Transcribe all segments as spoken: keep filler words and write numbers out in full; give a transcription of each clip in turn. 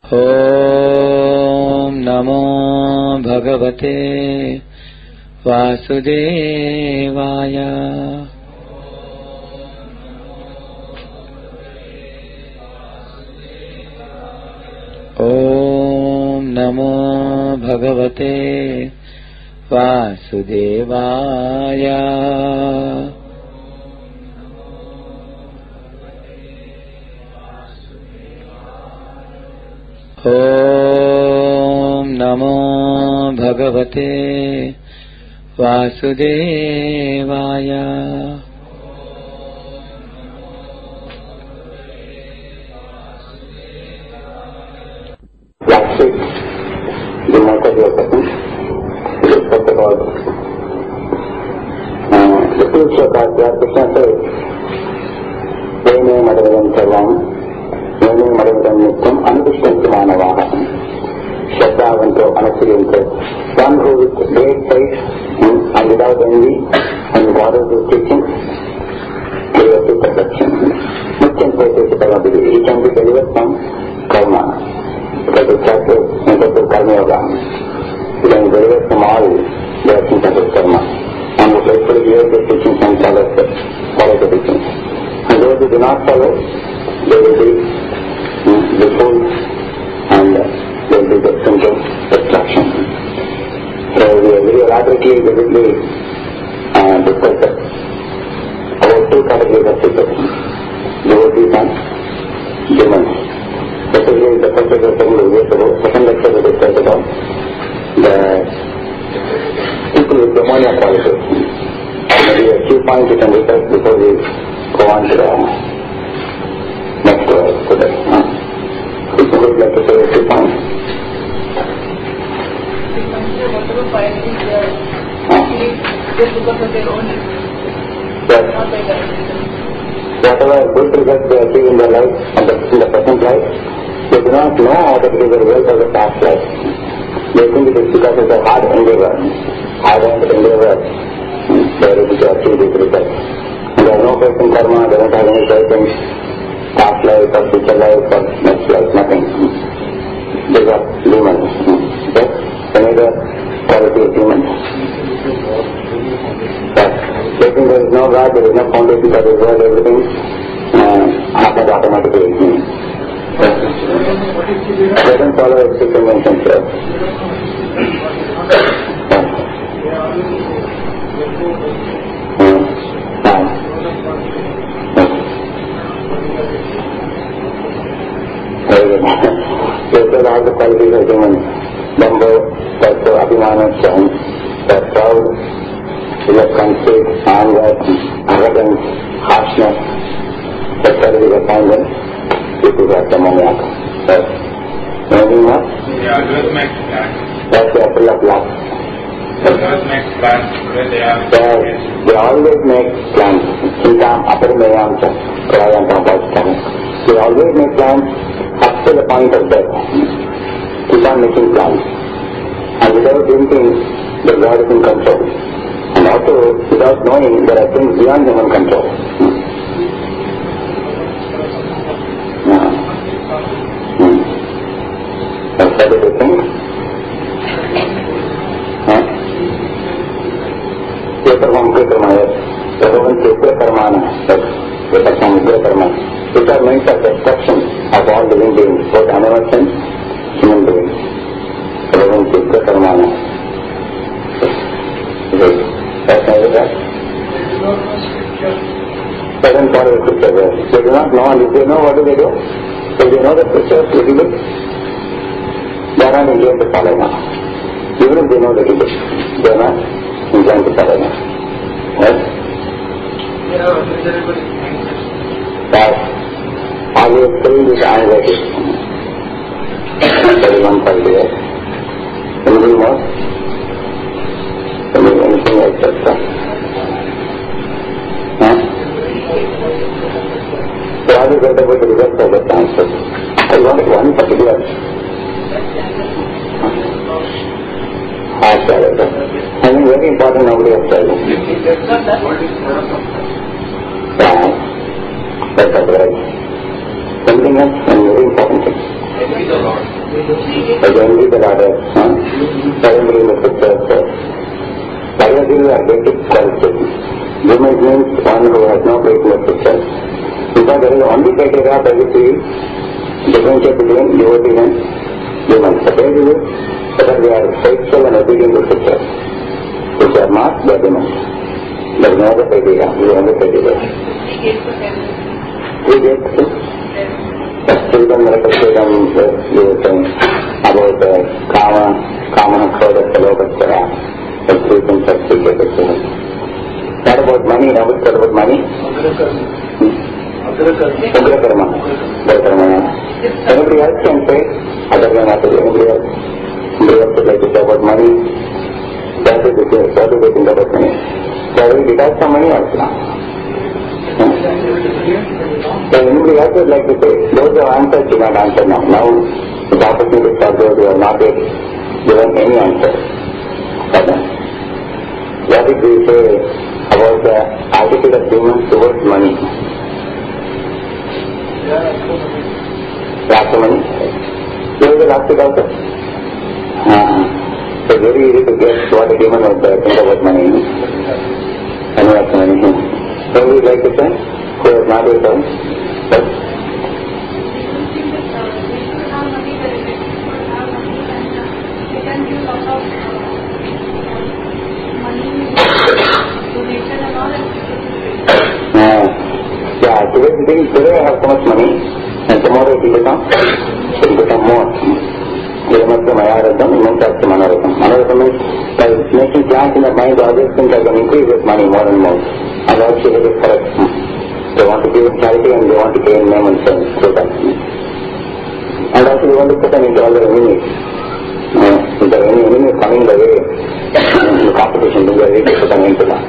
Om Namo Bhagavate Vasudevaya. Om Namo Bhagavate Vasudevaya. Om Namo Bhagavate Vasudevaya. Last week, the matter of the we spoke about uh, the two shlokas where Krishna says, Vene Madhavam Sarvam, Vene Madhavam Nityam, Anupushtanti Manavaha, Shraddhavanto Anasuriyanto, one who with great faith and without envy and follows his teachings, he will see perfection. Nityam faith is he can be delivered from karma. Because the chapter is entitled Karma Yoga. You can derive from all the actions of his karma. And who faithfully hears the teachings and follows the, follow the teachings. And those who do not follow, they will be the fools and they will be destined to destruction. So we have very elaborately, vividly uh, discussed about two categories of people. Devotees and demons. Especially the first lecture several years ago, second lecture we discussed about the people with demonia qualities. Maybe a few points you can discuss before we go on to the next uh, today. Huh? People would like to say a few points. Whatever qualities they are actually just because of their own yes. not by the Whatever good results they achieve in their life, in the, in the present life, they do not know that it is the result of the past life. They think it is because of the hard endeavor, hard-earned endeavor, they are able to achieve these results. And they have no faith in karma, they don't have any faith in past life or future life or next life, nothing. These are demons. Okay? Another quality of demons. Yes. They think there is no God, there is no foundation for this world, everything uh, happens automatically. Hmm. Yes. They don't follow ethical conventions here. Yes. Hmm. Yes. Very good. So these are all the qualities of demons. Bambo, that's Abhimana, that's proud, is conceit, anger, arrogance, harshness, that's all the refinement. This is a demoniac. Yes. Anything more? Yeah, those make plans. That's the apple of love. Those make plans where they are. Yes. They always make plans. Chintam aparmayam cha, prayantam vajtam. They always make plans up to the point of death. Keep on making plans. And without thinking that God is in control. And also without knowing there are things beyond human control. Hmm. Yeah. Hmm. That's what do you think? Huh? Yetarvam Kritarma, yes. Yetarvam Kritarmana, yes. Yetarvam Kritarma. Which are meant for destruction of all living beings, both animals and human beings. Yetarvam Kritarmana. Yes. That's how it is. They don't follow the scriptures. They do not know, and if they know, what do they do? If they know the scriptures little bit, they are not inclined to follow now. Even if they know little bit, they are not inclined to follow now. Yes? That always filled with anxiety. Everyone for the year. Anything more? Anything else extra? Huh? So I will get about the results of the answer. I wanted one particular heart character. I think very important nobody has told me. Yeah, that's all right. Something else and very important. But the invisible order, huh? Surrendering the pictures, Bhagavad are basic qualities. Demons means one who has no faith in the pictures. Because there is only criteria by which we differentiate between devotees and demons. The base is whether they are faithful and obedient to pictures. If they are not, they are demons. There is no other criteria. We only criteria. Three gates. Freedom, miracle freedom, you were saying about uh, Kama, Kama, Krodha, Salobhastara, the three things are secret. What about money? Now what about money? Ugra Karma. Ugra Karma. Anybody else can say, other than that, anybody else? Anybody else would like to say about money? That is the thing, what do they think about money? So I will detach from money also. So anybody else would like to say, those who have answered should not answer now. Now the opportunity for those who have not yet given any answer. Okay. What did we say about the attitude of demons towards money? Last money? There is a last it also. Uh, so very easy to guess what a demon would uh, think about money. And what's money? So we would like to say, who has not yet done? But uh, yeah, today, today I have so much money, and tomorrow it will become, it will become more. Devamatya Mayaratham, Imantasya Manaratham. Manaratham means by making plans in the mind, always think I can increase with money more and more. And also it is correct. They want to give charity and they want to gain name and fame through that. And also they want to put them into all their enemies. Uh, if there are any enemies coming the way, in the competition, they are ready to put them into that.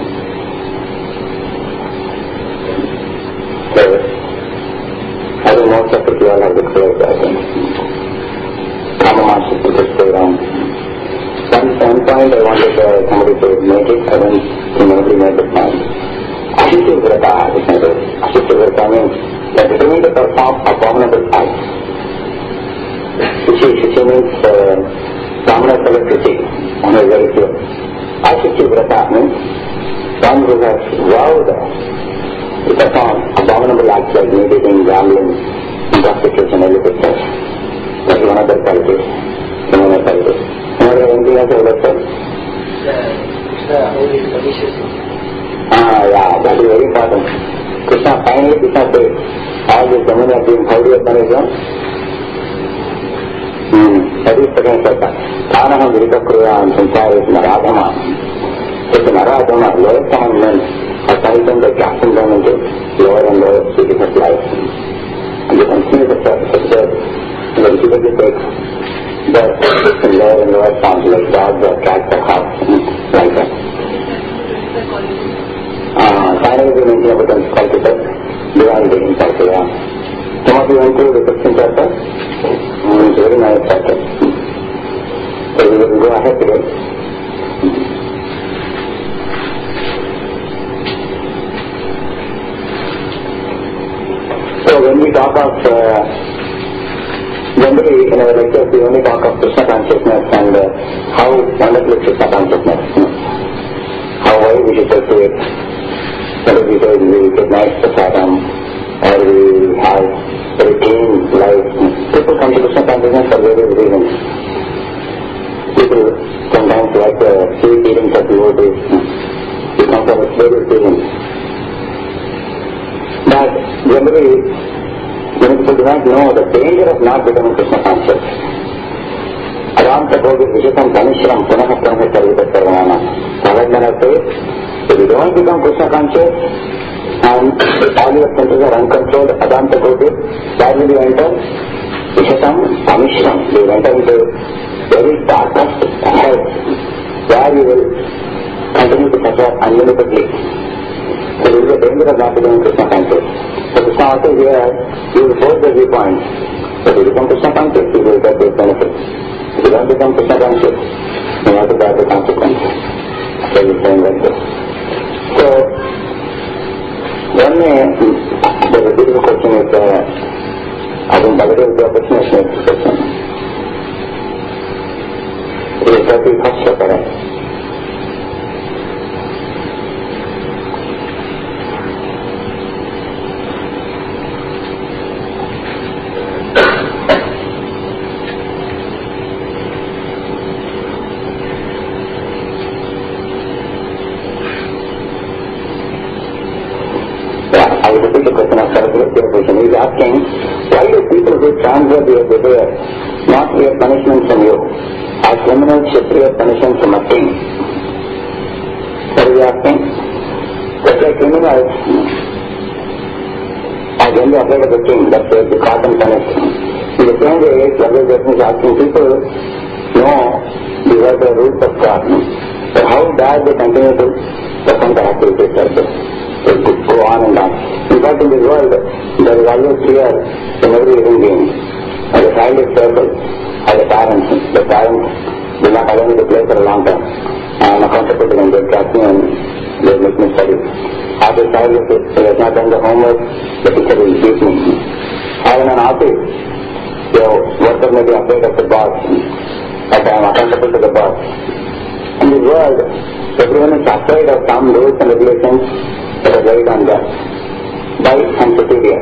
So, I think most of it you all have declared, I think. Kama Master to just go around. One, one point I wanted uh, somebody to make it, I don't think nobody made the point. Ashitya Vrata is not it. Ashitya Vrata means that determined to perform abominable acts. Shuchi, Shuchi means abominable Shuchi. One is very clear. Ashitya Vrata means one who has vowed to perform abominable acts like meditating, gambling, prostitution, everything else. That is one of the qualities. Another qualities. Another anything else over there? Krishna, holy, delicious. Ah, yeah, that is very important. Krishna, finally Krishna says, all this dominion of being holy upon his own. Hmm, that is second chapter. Tanaham Virita Kriyam Sankara is Naradhama. So the Naradhama, lowest common men, are punished by casting them into lower and lower stages of life. And they continue to serve. And then typically take the lower and lower forms like dogs or cats or cows, like that. Uh, finally we mentioned about the qualities of divinity in chapter. Yeah. Some of you went through the fifteenth chapter. Mm, it's a very nice chapter. So we will go ahead today. So when we talk of uh, generally in our lectures we only talk of Krishna consciousness and uh, how wonderful is Krishna consciousness. How wide we should pursue it. Whether we say we recognize prasadam or we have very clean life. People come to Krishna consciousness for various reasons. People sometimes like the sweet eating of devotees. They come for various reasons. But generally, many people do not know the danger of not becoming Krishna conscious. Advanta Bhogi Vishitam Dhanishram Punaha Punaha Sarvita Sarvana. Bhagavad says, if you don't become Krishna conscious and all your senses are uncontrolled, Advanta Bhogi, where will you enter? Vishitam Dhanishram. You will enter into very darkest hell, where you will continue to suffer unlimitedly. So there is a danger of not becoming Krishna conscious. So Krishna also here, you will hold the viewpoint. So if you become Krishna conscious, you will get those benefits. If you don't become Krishna conscious, you have to bear the consequences. So he is saying like this. So, one uh, the beautiful question is, uh, I think Bhagavad Gita question is next question. thirty-first chapter है. I will repeat the question of Saraswati question. He is asking, why do people who transfer their behavior not hear punishment from you, as criminals should hear punishment from a king? What is he asking? Just like criminals are generally afraid of the king, that they will be caught and punished. In the same way, Saraswati is asking, people know these are the rules of God, but how dare they continue to perform the activities like this? To go on and on. In fact, in this world, there is always fear in every living being. As a child is careful, as a parent, the parents will not allow me to play for a long time. I am accountable to them, they catch me and they make me study. As a child, if he has not done the homework, the teacher will beat me. As in an office, your worker may be afraid of the boss, but I am accountable to the boss. In this world, everyone is afraid of some rules and regulations that are laid on them by and superior.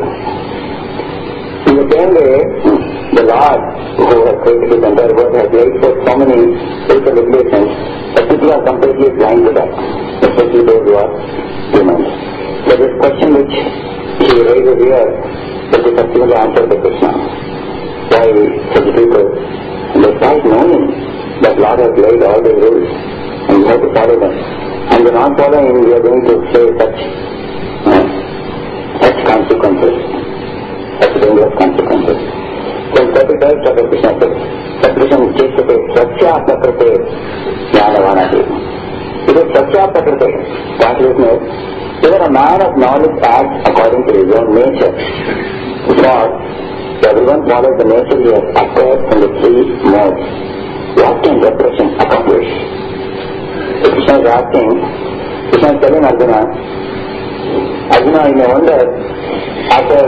In the same way, the Lord who has created this entire world has laid forth so many rules and regulations that people are completely blind to that, especially those who are humans. So this question which he raises here will be subsequently answered by Krishna. Why such people, despite knowing that Lord has laid all the rules and we have to follow them, and we're not following, we are going to face such, uh, such consequences, such dangerous consequences. So in thirty-third chapter, Krishna says, Krishna Chestate, Satya Prakrite Jnanavanati. It is Satya Prakrite. Translation is, even a man of knowledge acts according to his own nature. Because everyone follows the nature he has acquired from the three modes. What can repression accomplish? So Krishna is asking, Krishna is telling Arjuna, Arjuna, you may wonder, after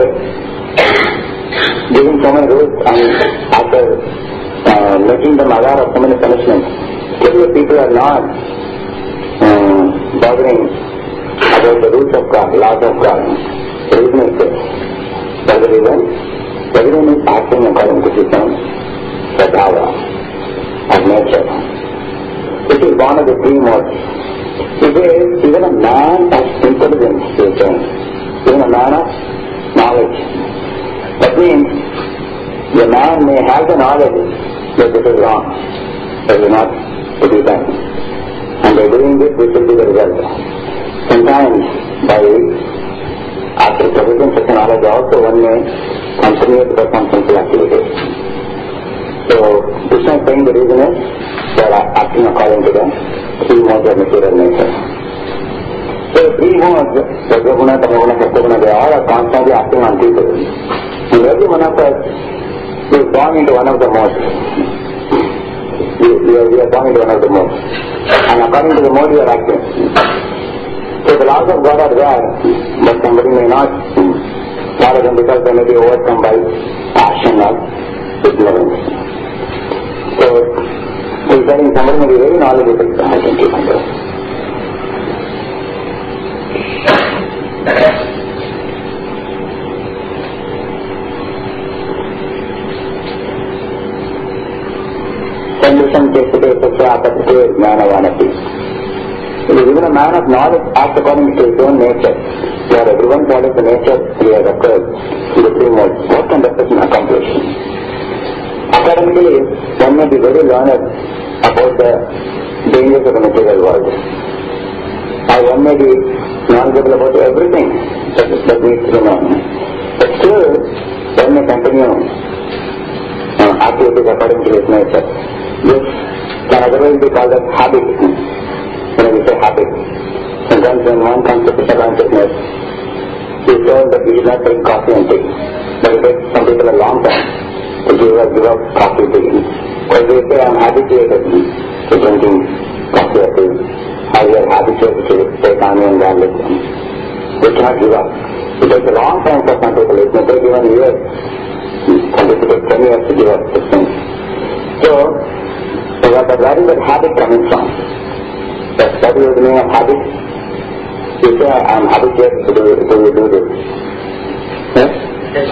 giving so many rules and after uh, making them aware of so many punishments, still the people are not um, bothering about the rules of God, laws of God. The reason is this. That's the reason. Everyone is acting according to his own Sadhava of nature. It is one of the three modes. It is even a man of intelligence, he is saying. Even a man of knowledge. That means the man may have the knowledge that this is wrong. That is not to be done. And by doing this, this will be the result. Sometimes by after possessing such knowledge also one may continue to perform simple activities. So Krishna is saying the reason is they are acting according to the three modes of material nature. So the three modes, Rajaguna, Tamaguna, Sattva-guna, they all are constantly acting on people. And every one of us is born into one of the modes. We, we, are, we are born into one of the modes. And according to the mode we are acting. So the laws of God are there, but somebody may not follow them because they may be overcome by passion or ignorance. So he is telling somebody may be very knowledgeable, I can keep on doing. Condition Chestate Satya Prakrite Jnanavanati. It is even a man of knowledge acts according to his own nature. Where everyone follows the nature he has acquired in the three modes. What can that person accomplish? Academically, one may be very learned about the dangers of the material world. Or one may be knowledgeable about everything that, that needs to be known. But still, one may continue uh, activities according to his nature. This can otherwise be called as habit. When we say habit, sometimes when one comes to Krishna consciousness, he is told that we should not drink coffee and tea. But it takes some people a long time to give up, give up coffee tea. Because they say, I am habituated to drinking coffee or tea. Or we are habituated to take onion and garlic. We cannot give up. It takes a long time for some people. It may take even years. Some people take ten years to give up this thing. So, so what But where is that habit coming from? That, that is the meaning of habit. You say, I am habituated to do, to do this. Yes? Yes.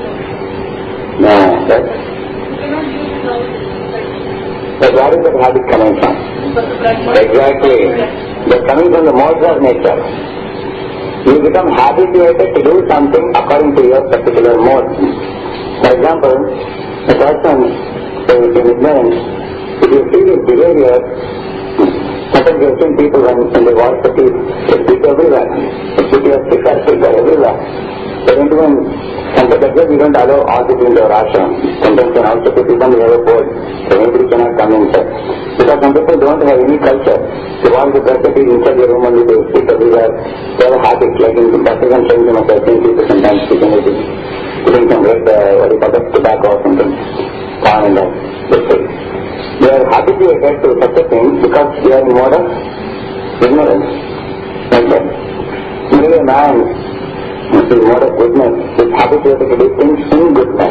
No, yes? You cannot use it now. But where is that habit coming from? But the practice. Exactly. They're coming from the modes of nature. You become habituated to do something according to your particular mode. For example, a person in ignorance, if you see his behavior, sometimes you have seen people when, when they wash the teeth, they speak everywhere. They speak your speaker, speaker everywhere. They don't even, sometimes that's why we don't allow all people into our ashram. Sometimes when also people come, we have a board, so anybody cannot come inside. Because some people don't have any culture. They want to brush the teeth inside their room only, they speak everywhere. They have a habit, like in buses and trains, you must have seen people sometimes speaking anything. Putting some red, uh, what do you call that, tobacco or something, corn and that. That's it. They are habituated to such a thing because they are in mode of ignorance. Like that. Maybe a man in mode of goodness is habituated to do things in goodness.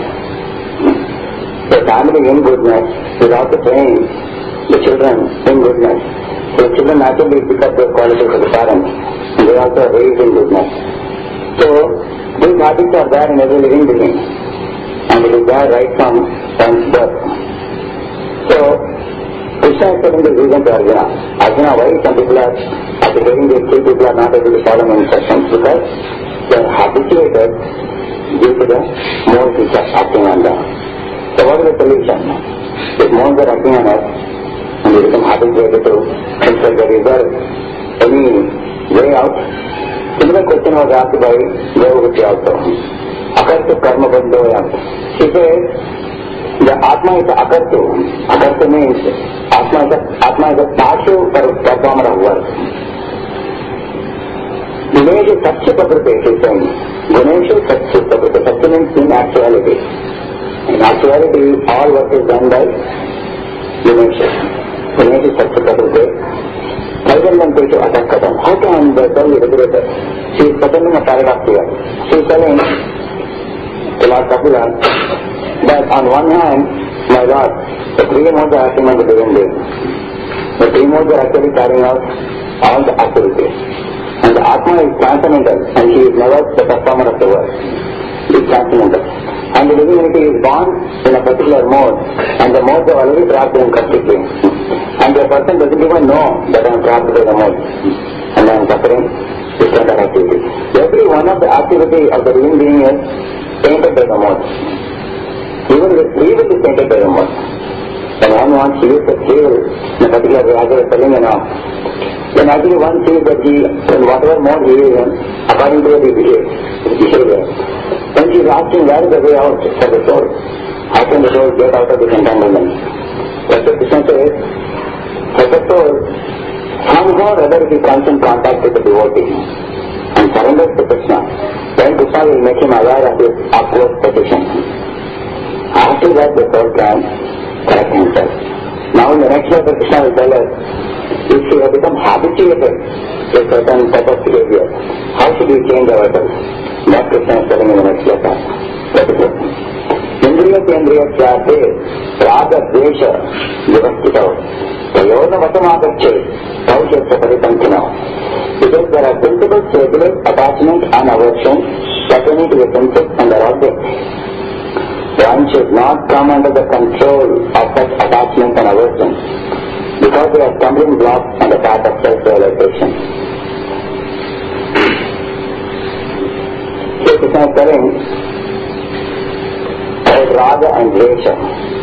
The family in goodness is also trained the children in goodness. So the children naturally pick up their qualities of the parents. And they also are raised in goodness. So these habits are there in every living being. And it is there right from one's birth. So, Krishna is telling the reason to Arjuna. Arjuna, why some people are, after hearing this, two people are not able to follow my instructions? Because they are habituated due to the modes which are acting on them. So what is the solution? If modes are acting on us, and we become habituated to consult the result, any way out? Similar question was asked by Devahuti also. Akartu karma bandhoyam. She says, the Atma is akartu. Akartu means Atma is a, Atma is a passive performer of work. Guneshu Satya Prakriti, she is saying. Guneshu Satya Prakriti. Satya means in actuality. In actuality, all work is done by Guneshu. Guneshu Satya Prakriti. Kaivalyantetu Atakatam. How can the soul be regulated? She is presenting a paradox here. She is telling to Lord Kapila that on one hand, my Lord, the three modes are acting on the living being. The three modes are actually carrying out all the activities. And the Atma is transcendental, and she is never the performer of the work. She is transcendental. And the living entity is born in a particular mode, and the modes are already trapped in completely. And the person doesn't even know that I am trapped by the mode, and I am suffering different activities. Every one of the activity of the living being is tainted by the mode. Even the evil is tainted by the mode. When one wants to use the evil in a particular way, as I was telling you now, then actually one sees that he, in whatever mode he is in, according to what he behaves, his behavior. When he is asking where is the way out for the soul, how can the soul get out of this entanglement? That's what Krishna says, for the soul, somehow or other he comes in contact with the devotee and surrenders to Krishna. Then Krishna will make him aware of his upward position. After that the soul can correct himself. Now in the next verse Krishna will tell us, if we have become habituated to a certain type of behavior, how should we change ourselves? That Krishna is telling in the next verse. That is it. Indriya Kendriya Chate Raga Dvesha Yavastitao Prayona Vatamagache Taushatsa Paripantinao. Because there are principles to regulate attachment and aversion pertaining to the senses and their objects. One should not come under the control of such attachment and aversion because they are stumbling blocks on the path of self-realization. So Krishna is telling about Raga and Dvesha.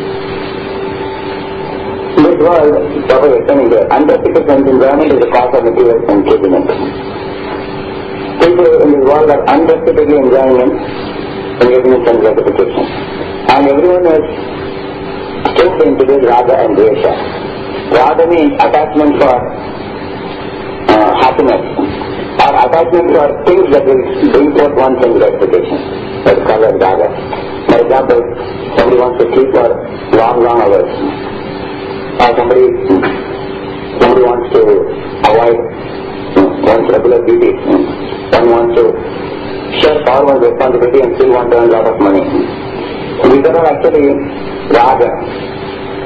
In this world, Prabhupada is saying here, unrestricted sense enjoyment is the cause of material engagement. People in this world are unrestrictedly enjoying engaging in sense gratification. And everyone is stoked into this Raga and Dvesha. Raga means attachment for uh, happiness, or attachment for things that will bring forth one sense gratification. That is called as Raga. For example, somebody wants to sleep for long, long hours. Or somebody, somebody wants to avoid one's regular duties. One wants to share all one's responsibility and still want to earn a lot of money. So these are all actually Raga.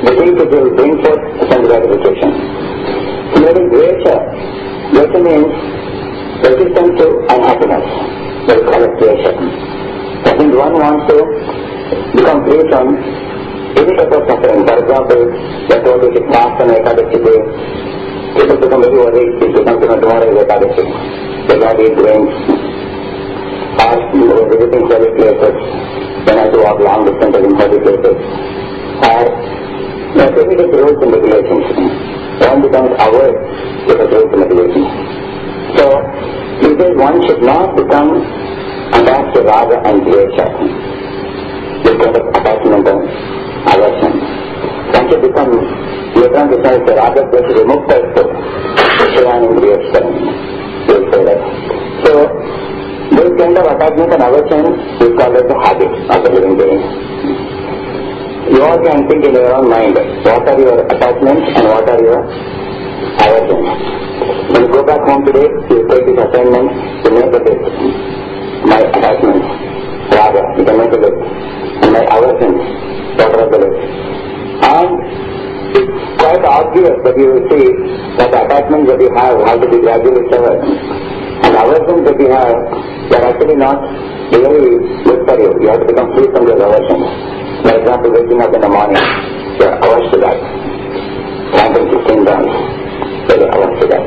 things which will bring forth sense gratification. Similarly, dvesha, dvesha means resistance to unhappiness. They call it dvesha. That means one wants to become free from any type of suffering. For example, they told you should fast on Ekadashi day. People become very worried if they come to know tomorrow is Ekadashi. They don't eat grains. Or visiting holy places. Then I have to walk long distances in holy places. Or there are many rules and regulations. One becomes aware to the rules and regulations. So, he says one should not become attached to raga and dvesha. This kind of attachment and aversion. One should become, later on besides the raga dvesha vimukta istu, shayani indriyashtaram. He will say that. So, this kind of attachment and aversion is called as the habit of the living being. You all can think in your own mind, what are your attachments and what are your aversions. When you go back home today, you take this assignment to make a list. My attachments, raga, you can make a list. And my aversions, what are the list. And it's quite obvious that you will see that the attachments that you have have to be gradually severed. And aversions that you have, they are actually not really good for you. You have to become free from those aversions. For example, waking up in the morning, you are averse to that. Counting sixteen rounds, you are averse to that.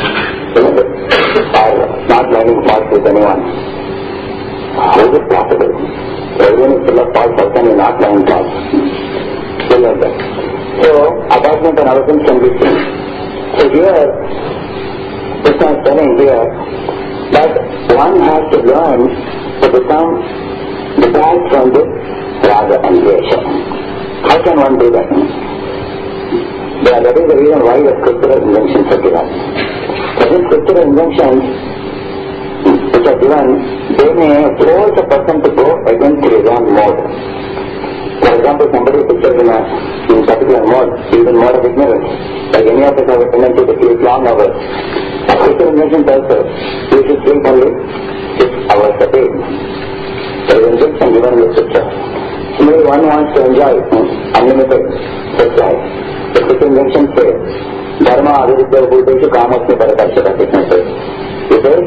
Or not learning thoughts with anyone. How is it possible? Everyone is full of thoughts, how can you not learn thoughts? So like that. So, attachment and aversions can be seen. So here, Krishna is telling here that one has to learn to become detached from this raga and dvesha. How can one do that? Yeah, that is the reason why the scriptural injunctions are given. But these scriptural injunctions which are given, they may force a person to go against his own mode. For example, somebody is pictured in a in particular mode, he is in mode of ignorance. Like any of us have a tendency to sleep long hours. A scriptural injunction tells us, you should sleep only six hours a day. There is injunction given in the scripture. Similarly, one wants to enjoy unlimited sex life. The scripture injunction says, Dharma avidya bhuteshu kamasmi parakarshata. Krishna says, he says,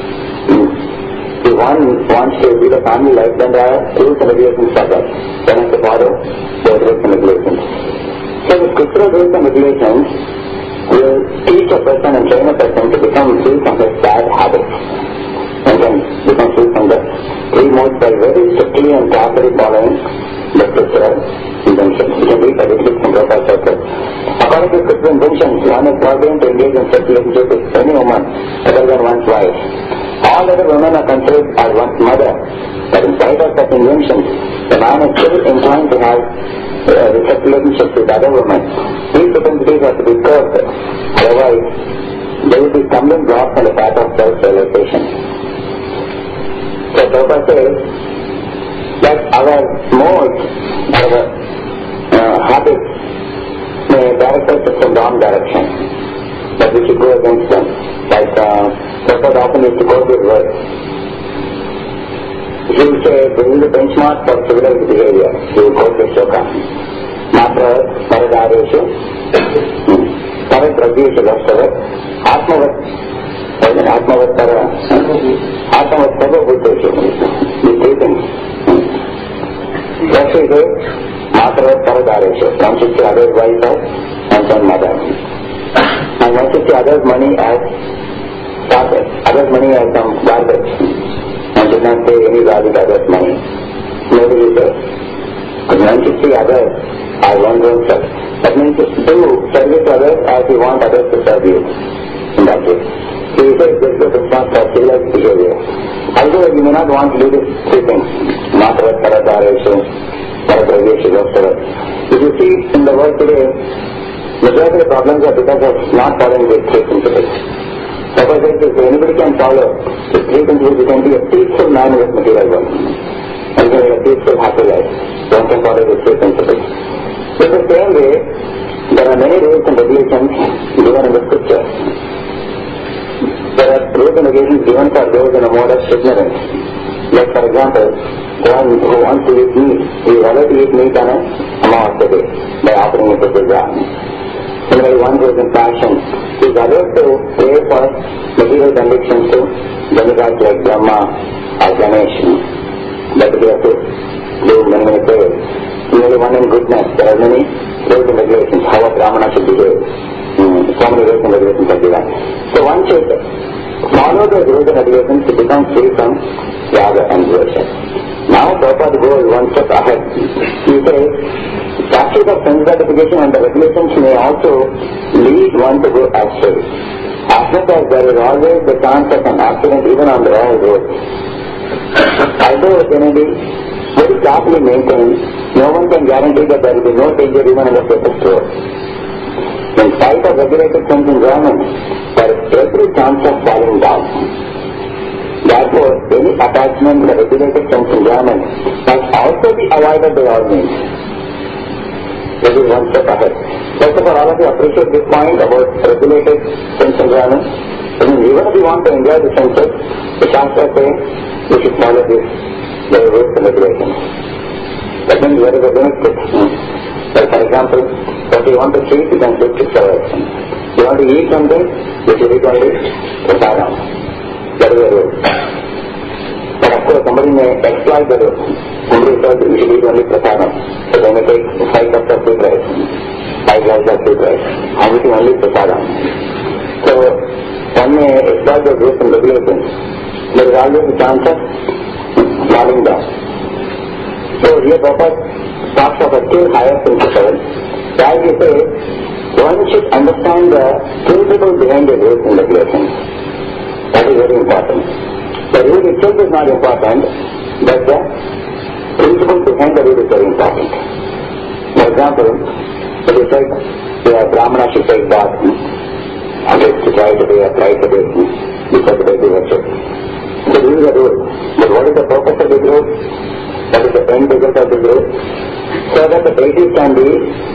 if one wants to lead a family life, then there are rules and regulations for that. One has to follow those rules and regulations. So the scriptural rules and regulations will teach a person and train a person to become free from his bad habits. And then become free from the three modes by very strictly and carefully following the scriptural injunctions. You can read the description from Prabhupada Circle. According to scriptural injunctions, one is forbidden to engage in sex relationship with any woman other than one's wife. All other women are considered as one's mother, but in spite of such injunctions, the man is still inclined to have uh, sex relationships with other women. These propensities have to be curbed, otherwise there will be stumbling blocks on the path of self-realization. So Prabhupada says that our modes, our uh, habits may direct us in the wrong direction, but we should go against them. Like uh, Prabhupada often used to go to his words. He would say, this is the benchmark for civilized behavior. He would quote the shloka. Matra paradareshu paradragyeshu vastavat atmavat atmavat para atmavat sarva buddheshu. These three things. First is matra paradareshu. One should see others' wife as and son mother. And one should see others' money as garbage. Others' money as some garbage. One should not say any value to others' money. Nobody says. But one should see others as one's own self. That means do service to others as you want others to serve you. In that way. So he says this is the response for civilized behavior. Although you may not want to do these three things. Matra paradareshu paradragyeshu vastavat. If you see in the world today, majority of the problems are because of not following these three principles. Suppose if anybody can follow the three principles, you can be a peaceful man with material world. And you can have a peaceful, happy life. One can follow the three principles. In the same way, there are many rules and regulations given in the scripture. There are rules and regulations given for those in a mode of ignorance. Like for example, one who wants to eat meat, he is allowed to eat meat on a Amavasya day by offering it to Puja. Similarly, one who is in passion is allowed to pray for material conditions to demigods like Brahma or Ganesh. But we have to do many, many prayers. Similarly, one in goodness, there are many rules and regulations, how a Brahmana should behave. Mm, so many rules and regulations are given. So one should follow those rules and regulations to become free from yaga and worship. Now, Prabhupada goes one step ahead. He says, practice of sense gratification and the regulations may also lead one to go astray. As much as there is always the chance of an accident even on the royal road. Although it may be very carefully maintained, no one can guarantee that there will be no danger even in the safest road. In spite of regulated sense enjoyment, there is every chance of falling down. Therefore, any attachment to the regulated sense enjoyment must also be avoided by all means. This is one step ahead. First of all, all of you appreciate this point about regulated sense enjoyment. I mean, even if you want to enjoy the senses, the Shastra says you should follow this, the rules and regulations. That means there is a limit to it. Like for example, if you want to sleep, you can sleep six hours. You want to eat something, you should eat only prasadam. That is a rule. But of course, somebody may exploit the rule. Somebody says you should eat only prasadam. So they may take five cups of sweet rice, five glasses of sweet rice. I'm eating only prasadam. So one may exploit the rules and regulations. There is always a chance of falling down. So here Prabhupada talks of a still higher principle. As he says, one should understand the principle behind the rules and regulations. That is very important. The rule itself is not important, but the principle behind the rule is very important. For example, if you say the Brahmana should take bath, and it's to try to be a try to be because of the worship. So this is a rule. But what is the purpose of the rule? What is the end result of the rule? So that the deities can be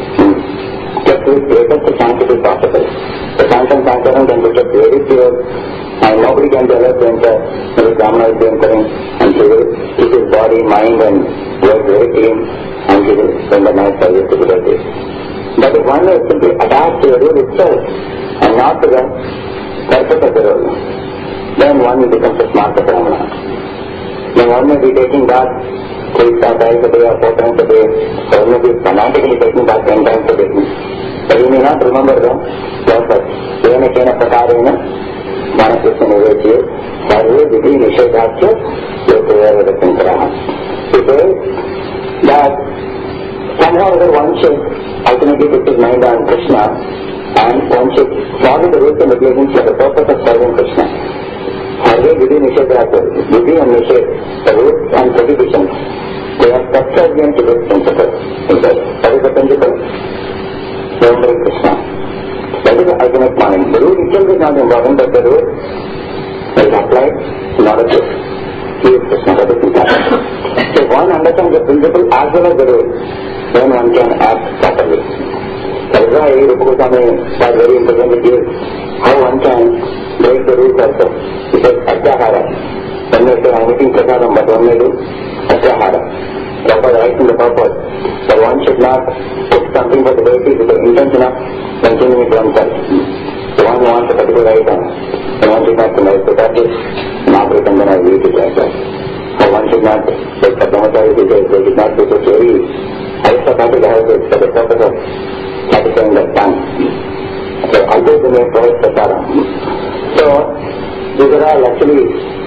kept with greatest sanctity possible. The Sankam Sankaram can be kept very pure, and nobody can be allowed to enter the Brahmana is entering, and he will keep his body, mind and work very clean, and he will spend a nice service to the deities. But if one is simply attached to the rule itself, and not to the purpose of the rule, then one becomes a smart Brahmana. Then one may be taking that three times a day or four times a day, or one may be fanatically taking that ten times a day. But he may not remember the purpose. Yena kena prakarena Manakrishna Nivechye Sarve Vidhi Nishedhachya Yotayava Daksantaraha. He says that somehow or other one should ultimately put his mind on Krishna, and one should follow the rules and regulations for the purpose of serving Krishna. Sarve Vidhi Nishedhachya, Vidhi and Nishedh, the rules and prohibitions, they are subservient to this principle. That is the principle. Remembering Krishna. That is the ultimate point. The rule itself is not important, but the rule is applied in order to please Krishna. That is important. So if one understands the principle as well as the rule, then one can act properly. That is why Rupa Goswami was very important to give how one can break the rules also. He says, Atyahara. One may say, I am eating prasadam, but one may do Atyahara. Prabhupada writes in the purpose that one should not put something for the deity with the intention of consuming it oneself. So one wants a particular item, and one should not consume it. So that is Mahaprabhu Chandana has used it like that. So one should not, like the Brahmachari says, they should not be so very aristocratic houses for the purpose of satisfying their tongue. So although they may provide prasadam. So these are all actually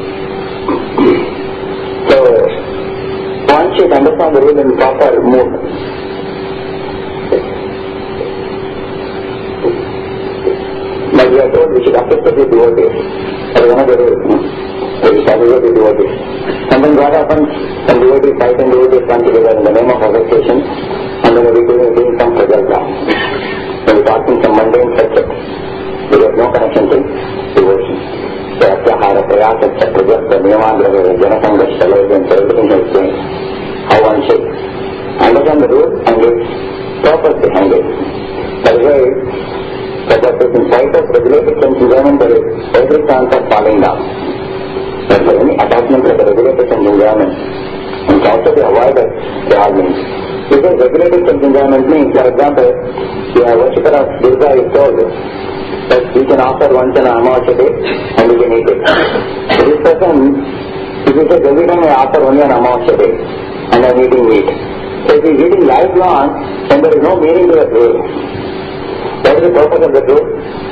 so one should understand the rule in proper mood. But we are told we should associate with devotees. That is another rule. We should associate with devotees. And then what happens when devotees, five and devotees come together in the name of association, and then we are doing some prajalpa. When we are talking some mundane subject, we have no connection to devotion. So Atyahara, Prayasa, Prajasta, Niyamandra, Janasanga, Shalaya, and everything has changed. How one should understand the rule and its purpose behind it. That is why that in spite of regulated sense enjoyment, there is every chance of falling down. Therefore, any attachment to the regulated sense enjoyment and also be avoided by all means. Because regulated sense enjoyment means, for example, you the worshipper of Durga is told that we can offer once an amount a day and we can eat it. So this person, if he says every time I offer only an amount a day and I am eating meat. So if he is eating lifelong, then there is no meaning to that rule. What is the purpose of the rule?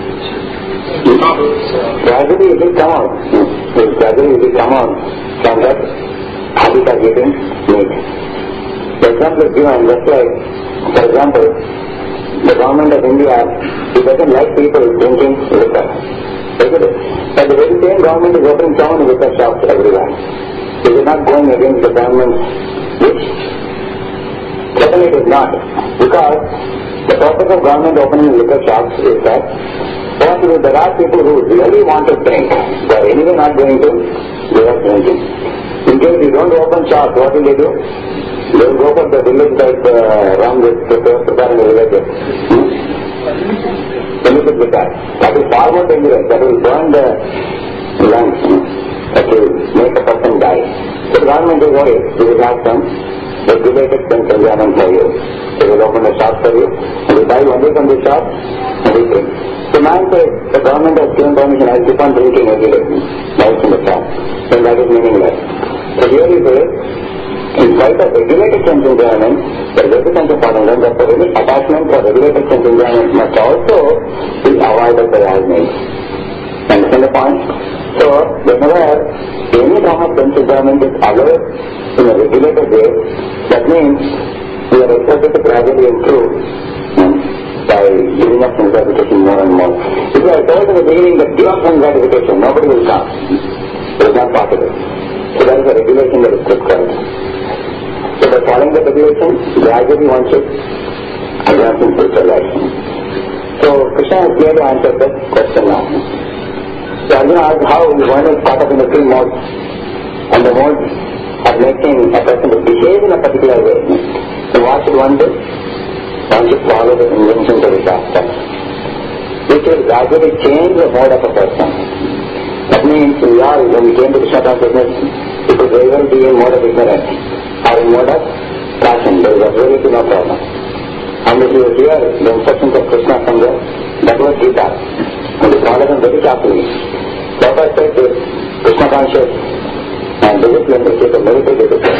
Gradually it will come out. Gradually it will come out from that habit of eating meat. The example is given just like, for example, the government of India, it doesn't like people drinking liquor. But the very same government is opening so many liquor shops everywhere. It is not going against the government's wish. Certainly it is not. Because the purpose of government opening liquor shops is that what if there are people who really want to drink, they are anyway not going to give up drinking. In case you don't open shops, what will they do? They will go for the village like uh, around this preparing the villages. Benefit with that. That is far more dangerous. That will burn the lungs. That will make a person die. So the government is okay. We will have some regulated sense environment for you. They will open a shop for you. And you buy only from the shop and you drink. So man says the government has given permission, I will keep on drinking every day. Nice in the shop. Then that is meaningless. So here he says, in spite of regulated sense environment, there is a sense of following that the attachment for regulated sense environment must also be avoided by all means. Understand the point? So, whenever any form of sense environment is allowed in a regulated way, that means we are expected to gradually improve hmm, by giving up sense gratification more and more. If I told in the beginning that give up sense gratification, nobody will come. It is not possible. So that is a regulation that is prescribed. So by following the regulation, gradually one should advance in spiritual life. So Krishna has clearly answered that question now. So Arjuna asked how one is caught up in the three modes, and the mode of making a person to behave in a particular way. So what should one do? One should follow the injunctions of the Shastra, which will gradually change the mode of a person. That means we are, when we came to Krishna consciousness, it could very well be in mode of ignorance or in mode of passion. There is absolutely no problem. And if you hear the instructions of Krishna from the Bhagavad Gita, and you follow them very carefully, Prabhupada said that Krishna conscious and discipline is a military discipline.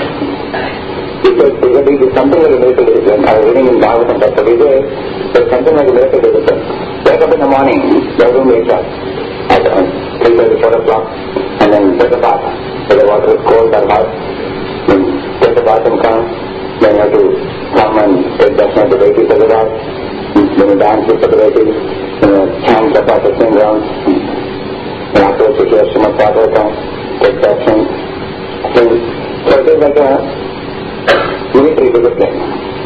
He said, it is something like a military discipline. I was reading in Bhagavatam, Doctor Vijay, it's something like a military discipline. Wake up in the morning, they don't wake up at three thirty, four o'clock, and then take a bath. So the water is cold or hot, then take a bath and come, then you have to come and take darshan of the deities of the Lord, then you dance with the deities, then you chant the Japa sixteen rounds, and afterwards you hear Srimad Bhagavatam, take darshan. So it is like a military discipline.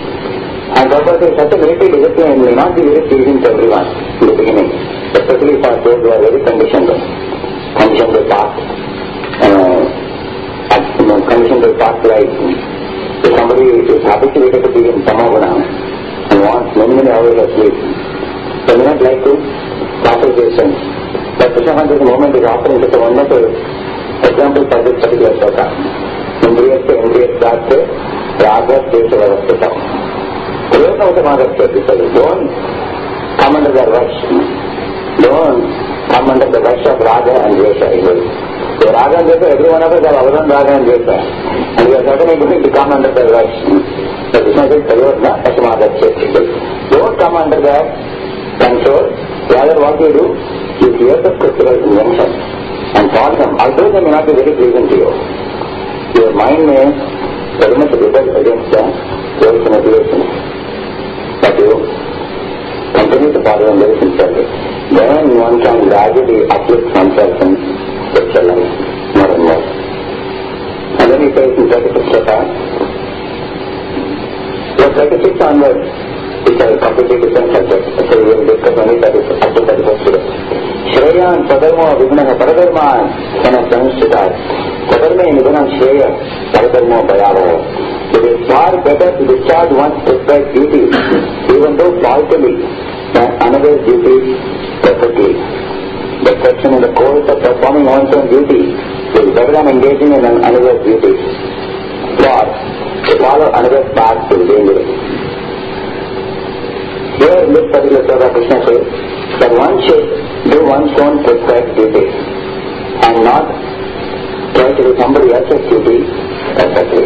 And Prabhupada says such a military discipline may not be very pleasing to everyone in the beginning, especially for those who are very conditioned, conditioned with past, uh, you know, conditioned with past life. If somebody is habituated to be in Samaguna and wants many, many hours of sleep, they may not like to practice their sense. But Krishna consciousness moment is offering such a wonderful example for this particular shloka. Indriya se indriya se raga se savavastita. Don't come under the rush. Don't come under the rush of raga and dvesha. So raga and dvesha, every one of us have our own raga and dvesha. And we are certainly going to come under the rush. So Krishna says, don't come under the control. Rather what you do, you hear the scriptural injunctions and follow them. Although they may not be very pleasant to you, your mind may very much rebel against the words and regulations. But you continue to follow them very sincerely. Then one can gradually uplift oneself in spiritual life more and more. And then he says in thirty-six chapter, from thirty-six onwards, it's a completely different subject. So we will discuss only that is up to thirty-first today. Shreyan Padharma Vignaha Paradharma Sana Sanishita. Padharma Nidhanam Shreya Paradharma Bhayavaha. It is far better to discharge one's prescribed duties, even though faultily, than another's duties perfectly. The section in the course of performing one's own duty is better than engaging in another's duties. For to follow another's path is dangerous. Here in this particular sloka, Krishna says that one should do one's own prescribed duty and not try to do somebody else's duty perfectly.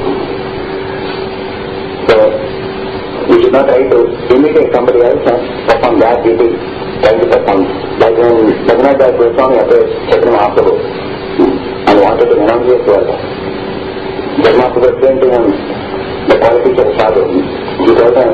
So, we should not try to imitate somebody else and perform their duty, try to perform. Like when Raghunath Goswami approached Chaitanya Mahaprabhu and wanted to enunciate word, Chaitanya Mahaprabhu explained to him the qualities of sadhu. He told him,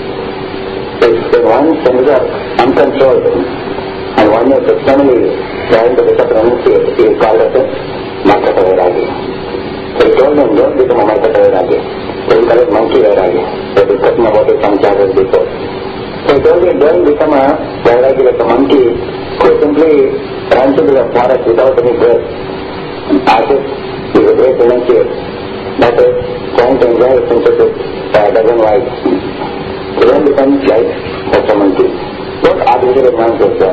if one sends up uncontrolled and one is externally trying to become renunciate, he is called as a Markata Vairagi. So he told him, don't become a Markata Vairagi. So he called it monkey Vairagi. They were discussing about it some chapters before. So he told him, don't become a Vairagi like a monkey who simply runs into the forest without any breath. As if he is a great renunciate. That is, trying to enjoy his synthesis for a dozen wives. So don't become like such a monkey. Don't artificially renounce yourself.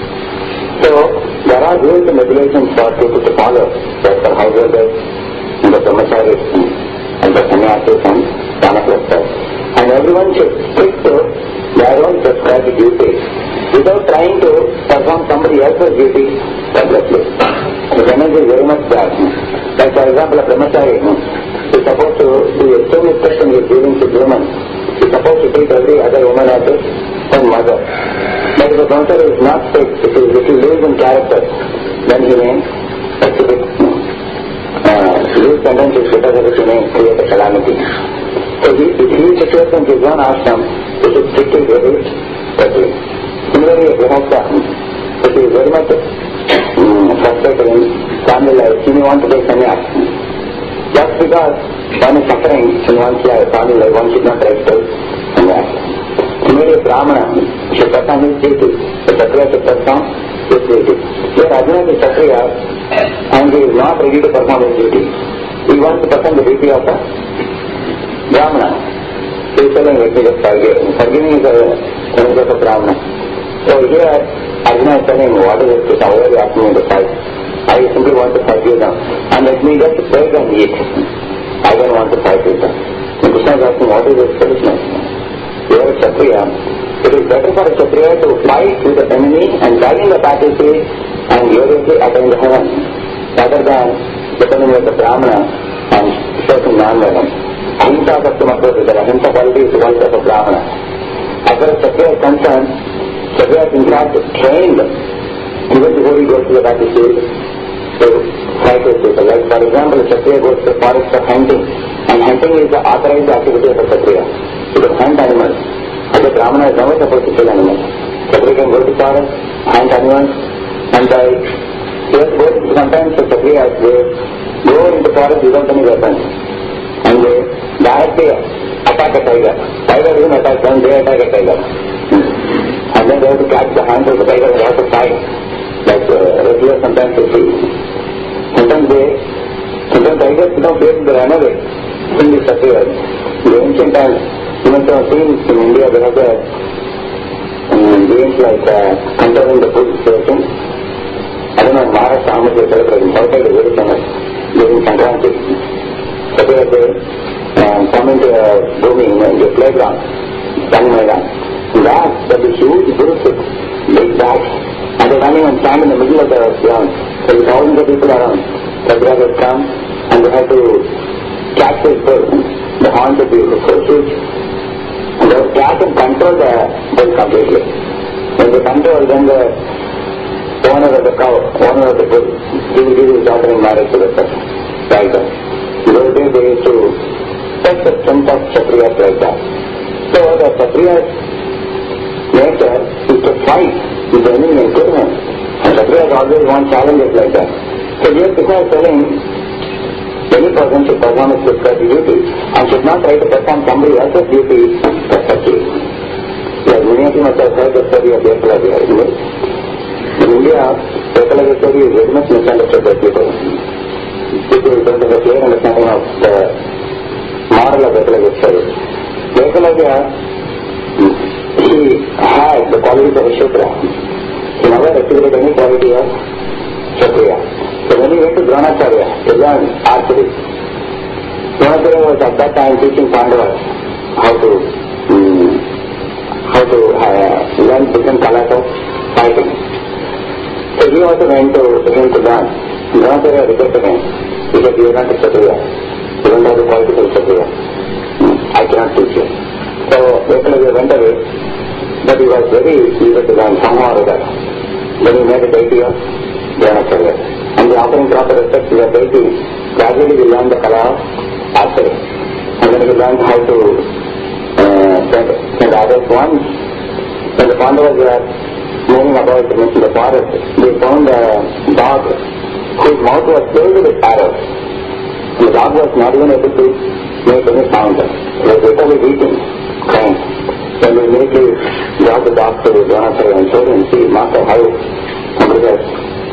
So, there are rules and regulations for people to follow, like for householders, and the brahmacharis, and the sannyasis, and vanaprasthas. And everyone should stick to their own prescribed duties without trying to perform somebody else's duty separately. The damage is very much bad. Like for example, a brahmachari is supposed to be extremely strict in his dealings with women. He is supposed to treat every other woman as his own mother. But if a brahmachari is not strict, if he, if he lives in character, then he may exhibit uh, lose tendencies because of it, he may create a calamity. So he, if he is situated in his own ashram, he should stick to very strictly. Similarly, a grihastha, if he is very much um, frustrated in family life, he may want to take sannyas. Just because one is suffering in one's life, family life, one should not try to take sannyas. Similarly, a brahmana should perform his duty. The Kshatriya should perform his duty. Here Arjuna is Kshatriya and he is not ready to perform his duty. He wants to perform the duty of a brahmana. He is telling, let me just forgive. Forgiving is a image of a brahmana. So here Arjuna is telling, what is it? Why are you asking me to fight? I simply want to forgive them. And let me just beg and eat. I don't want to fight with them. And Krishna is asking, what is this foolishness? You are a Kshatriya. It is better for a Kshatriya to fight with the enemy and die in the battlefield and gloriously attain the heaven, rather than becoming like a brahmana and showing non-violence. Ahimsa Sattam Akrosa, the Ahimsa quality is the quality of a brahmana. As far as Kshatriya is concerned, Kshatriya is in fact trained even before he goes to the battlefield to fight with people. Like for example, a Kshatriya goes to the forest for hunting, and hunting is the authorized activity of a Kshatriya. He can hunt animals. As a brahmana is never supposed to kill animals. Kshatriya can go to forest, hunt animals, and by yes, both sometimes the Kshatriyas they go into forest without any weapons, and they directly attack a tiger. Tiger doesn't attack them, they attack a tiger. Hmm. And then they have to catch the hands of the tiger and they have to fight. Like uh, regular sometimes they see. Sometimes they, sometimes tigers do not face the run away in the Kshatriyas. In the ancient times, even some scenes in India, there are the um, games like uh, controlling the food situation. I don't know, Maharashtra, how much they celebrate. In Southside is very famous during Sankranti. Kshatriyas they uh, come into a bhumi, in the playground, running around. That, that is huge groups with big bags, and they're running and stand in the middle of the ground. So with thousands of people around, Kshatriyas will come and they have to catch this bull. The horns will be so huge. And they will catch and control the bull completely. When they control, then the owner of the cow, owner of the bull, he will give his daughter in marriage to the tiger. In those days they used to test the strength of Kshatriyas like that. So the Kshatriyas nature is to fight with the enemy and kill him. And Kshatriyas always want challenges like that. So here Krishna is telling, any person should perform his prescribed duty and should not try to perform somebody else's duty perfectly. Like many of you must have heard the story of Eklavya, isn't it? In India, Eklavya story is very much misunderstood by people. People don't have a clear understanding of the moral of Eklavya story. Eklavya, he had the qualities of a Shudra. He never exhibited any quality of Kshatriya. So when he went to Dronacharya to learn archery, Dronacharya was at that time teaching Pandavas how to um, how to to uh, learn different colors of fighting. So he also went to him to learn. Dronacharya rejected him. He said, you are not a Kshatriya. You don't have the qualities of Kshatriya. I cannot teach you. So Eklavya went away, but he was very eager to learn somehow or other. Then he made a deity of Dronacharya. And the offering proper respect to the deity, gradually he learned the kala of archery. And then he learned how to uh, send, send others once. When the Pandavas were moving about in the forest, they found a dog whose mouth was filled with arrows. And the dog was not even able to make any sound. It was literally eating, crying. Then they immediately brought the dog to Dronacharya and showed him, see, Master, how somebody has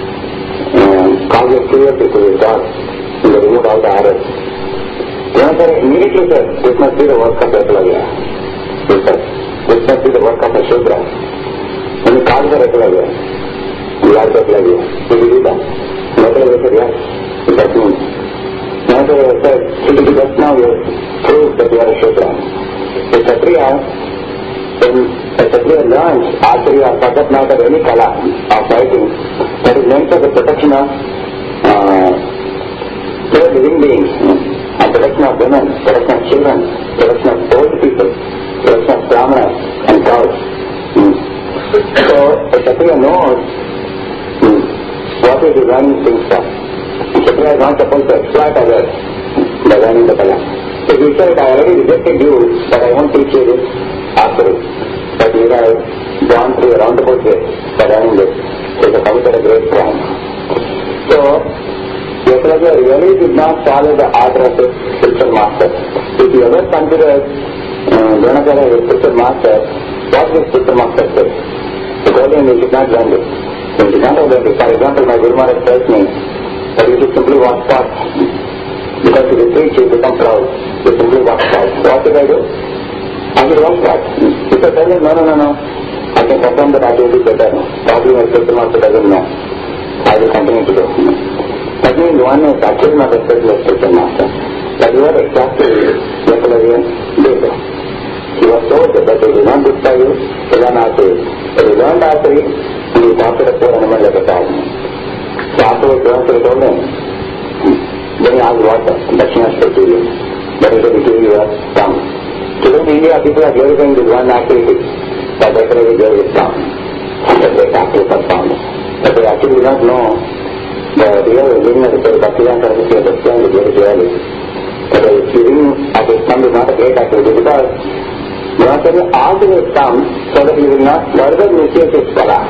um, caused a cruelty to his dog, and they removed all the arrows. Dronacharya immediately said, this must be the work of Eklavya. He said, this must be the work of a Shudra. And he called for Eklavya. He asked Eklavya, did you do that? And Eklavya said, yes, that means. Dronacharya said, see, just now you proved that you are a Shudra. A Kshatriya, when a Kshatriya learns archery or subject matter any kala of fighting, that is meant for the protection of uh, living beings, and protection of women, protection of children, protection of old people, protection of brahmanas and cows. Mm. So a Kshatriya knows mm, what is the learning things for. A Kshatriya is not supposed to exploit others by learning the kala. So he said, I already rejected you, but I won't teach you this archery. But you have gone through a roundabout way by learning this. So it's committed a great crime. So Eklavya really did not follow the order of his spiritual master. If you ever consider uh, Dronacharya as a spiritual master, what did spiritual master say? He told him he should not learn this. He should not have learned this. For example, my Guru Maharaj tells me that you should simply walk fast. Because if you preach, you become proud. You simply walk fast. What should I do? I should walk fast. He said, tell him, no, no, no, no. I can confirm that I will do better. Probably my spiritual master doesn't know. I will continue to do. That means one is actually not a spiritual master. That you are exactly Eklavya did. He was told that it is not good for you to learn archery. But you learned archery and you adopted a poor animal like a dog. So afterwards Dronacharya told him, then he asked what Dakshina should do you. That is to give you a tongue. Today in India people are glorifying this one activity. That Eklavya gave his tongue. Such a great activity for found. But they actually do not know the real meaning of the story. Bhaktivedanta Saraswati has explained it very clearly. But the giving of his tongue is not a great activity because Dronacharya asked his tongue so that he will not further misuse his kala.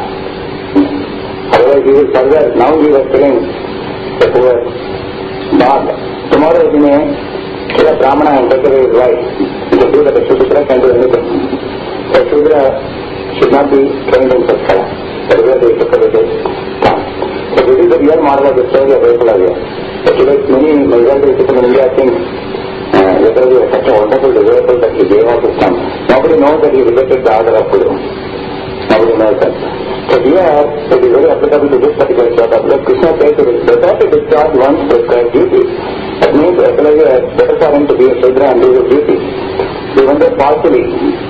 Otherwise he will further, now he was killing the poor dog. Tomorrow he may kill a Brahmana and take away his wife. He can do that. A Shudra can do anything. So Shudra should not be trained in such kala. That is why they took away his tongue. So this is the real model of the story of Eklavya. So today many majority of people in India think uh, Eklavya was such a wonderful disciple that he gave up his tongue. Nobody knows that he rejected the order of Guru. Nobody knows that. So here it is very applicable to this particular setup. Like Krishna says it is better to discharge one's prescribed duty. That means Eklavya is better for him to be a Shudra and do his duty. Even though falsely,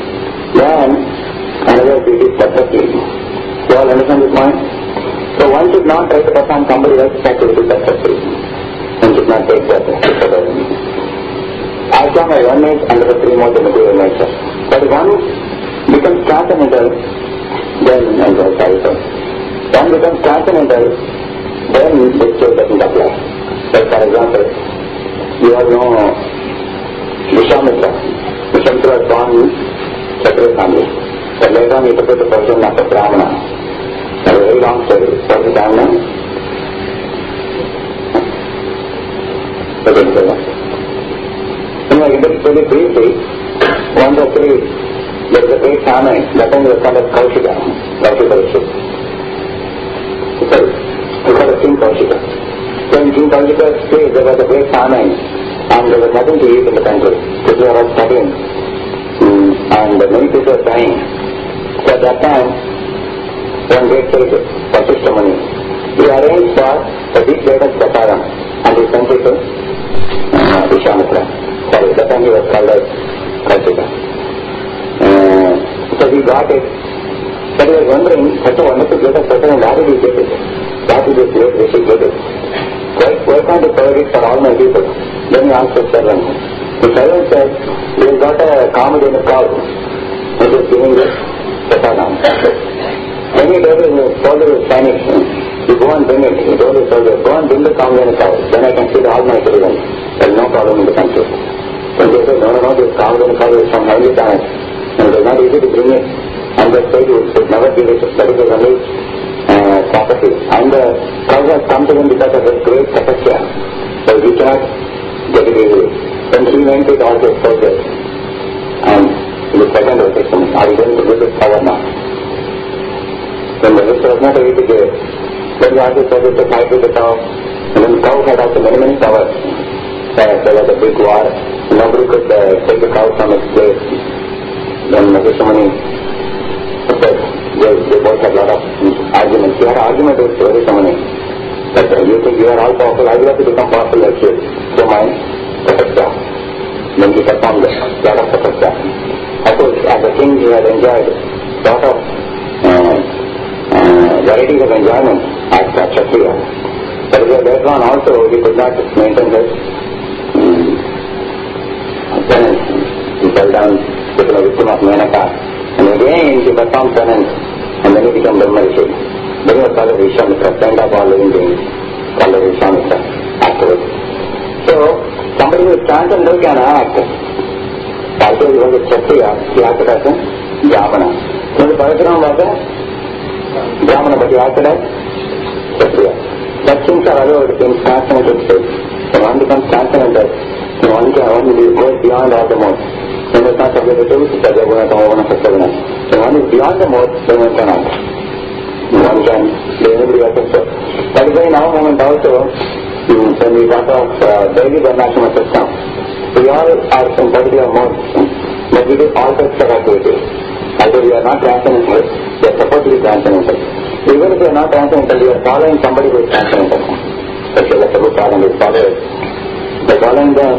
then another duty perfectly. You all understand this point? So one should not try to perform somebody else's activity perfectly. One should not take that as as long as one is under the three modes of material nature. But if one becomes transcendental, then enjoy salvation. One becomes transcendental, then this case doesn't apply. Like for example, you all know Vishwamitra. Vishwamitra was born in Kshatriya family. But later on he took the person of a Brahmana. That's a very long story. What's the time now? Anyway, this story briefly, one of the three, there is a great famine. That time was called as Kaushika. Kaushika Rishi. Sorry, we call it King Kaushika. So in King Kaushika's case, there was a great famine and there was nothing to eat in the country. People were all studying mm, and many people were dying. So at that time, one great sage, Vasishtha Muni, he arranged for a big plate of prasadam and he sent it to uh, Vishwamitra. Sorry, that time he was called as Kaushika. Uh, So he got it. But he was wondering, such a wonderful place of person, why did he get it? Why did this place we should get it? Why, why can't he provide it for all my people? Then he asked his servant. The servant said, he has got a comedy in the crowd, which is giving this prasadam. When he told his soldier was Spanish, you go and bring it. He told his soldier, go and bring the comedy in the crowd. Then I can feed all my children. There is no problem in the country. Then they said, no, no, no, this comedy in the crowd is from highly planet. And it is not easy to bring it. And they said, you should never give it. That is his only uh, property. And the crowd has come to him because of his great tapasya. So he cannot get it easily. Then he went with all his soldiers. And the second rotation, are you going to give this power now? Then the list was not ready to give. Then he asked his soldiers to fight with the cow. And then the cow had also many, many powers. Uh, there was a big war. Nobody could uh, take the cow from its place. Then Mahishmani said, they, they both had a lot of arguments. He had an argument with Mahishmani. That uh, you think you are all powerful, I will have to become powerful like you. So mine, tapasya. Then he performed a lot of tapasya. Of course, as a king, he had enjoyed a lot of uh, uh, varieties of enjoyment as a Kshatriya. But later on also, he could not maintain his um, penance. He fell down, became a victim of Menaka. And again, he performed penance, and then he became Brahmarishi. Then he was called as Vishwamitra, friend of all living beings, called as Vishwamitra afterwards. So, somebody who is transcendental can act. Also, he was a Kshatriya, he acted as a Brahmana. So, the Parashurama was a Brahmana, but he acted as Kshatriya. Such things are allowed in transcendental state. When one becomes transcendental, one can one goes beyond all the modes. When it's not subject to Sajaguna, Tamaguna, Sattaguna. When one is beyond the mode, then one cannot. One can do anybody else's work. That is why in our moment also, when we talk of uh, daily Varnashrama system, we all are in particular modes, but we do all such activities. Although we are not transcendental, we are supposed to be transcendental. Even if we are not transcendental, we are following somebody who is transcendental. Okay, let's suppose following his followers. By following them,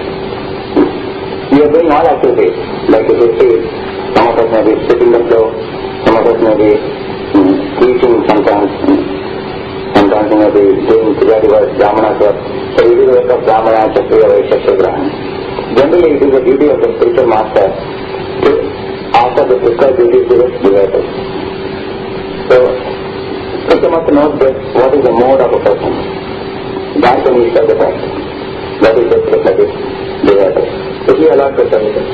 we are doing all activities. Like if you see, some of us may be sweeping the floor, some of us may be um, teaching sometimes, um, sometimes we may be doing Pujari work, Brahmana's work. So we do the work of Brahmana, Kshatriya, Vaishya, Shudra. Generally, it is the duty of the spiritual master to offer the prescribed duties to his disciples. So, people must know that what is the mode of a person. That can be said the best. That is the prescribed disciples. So, he allowed to tell me.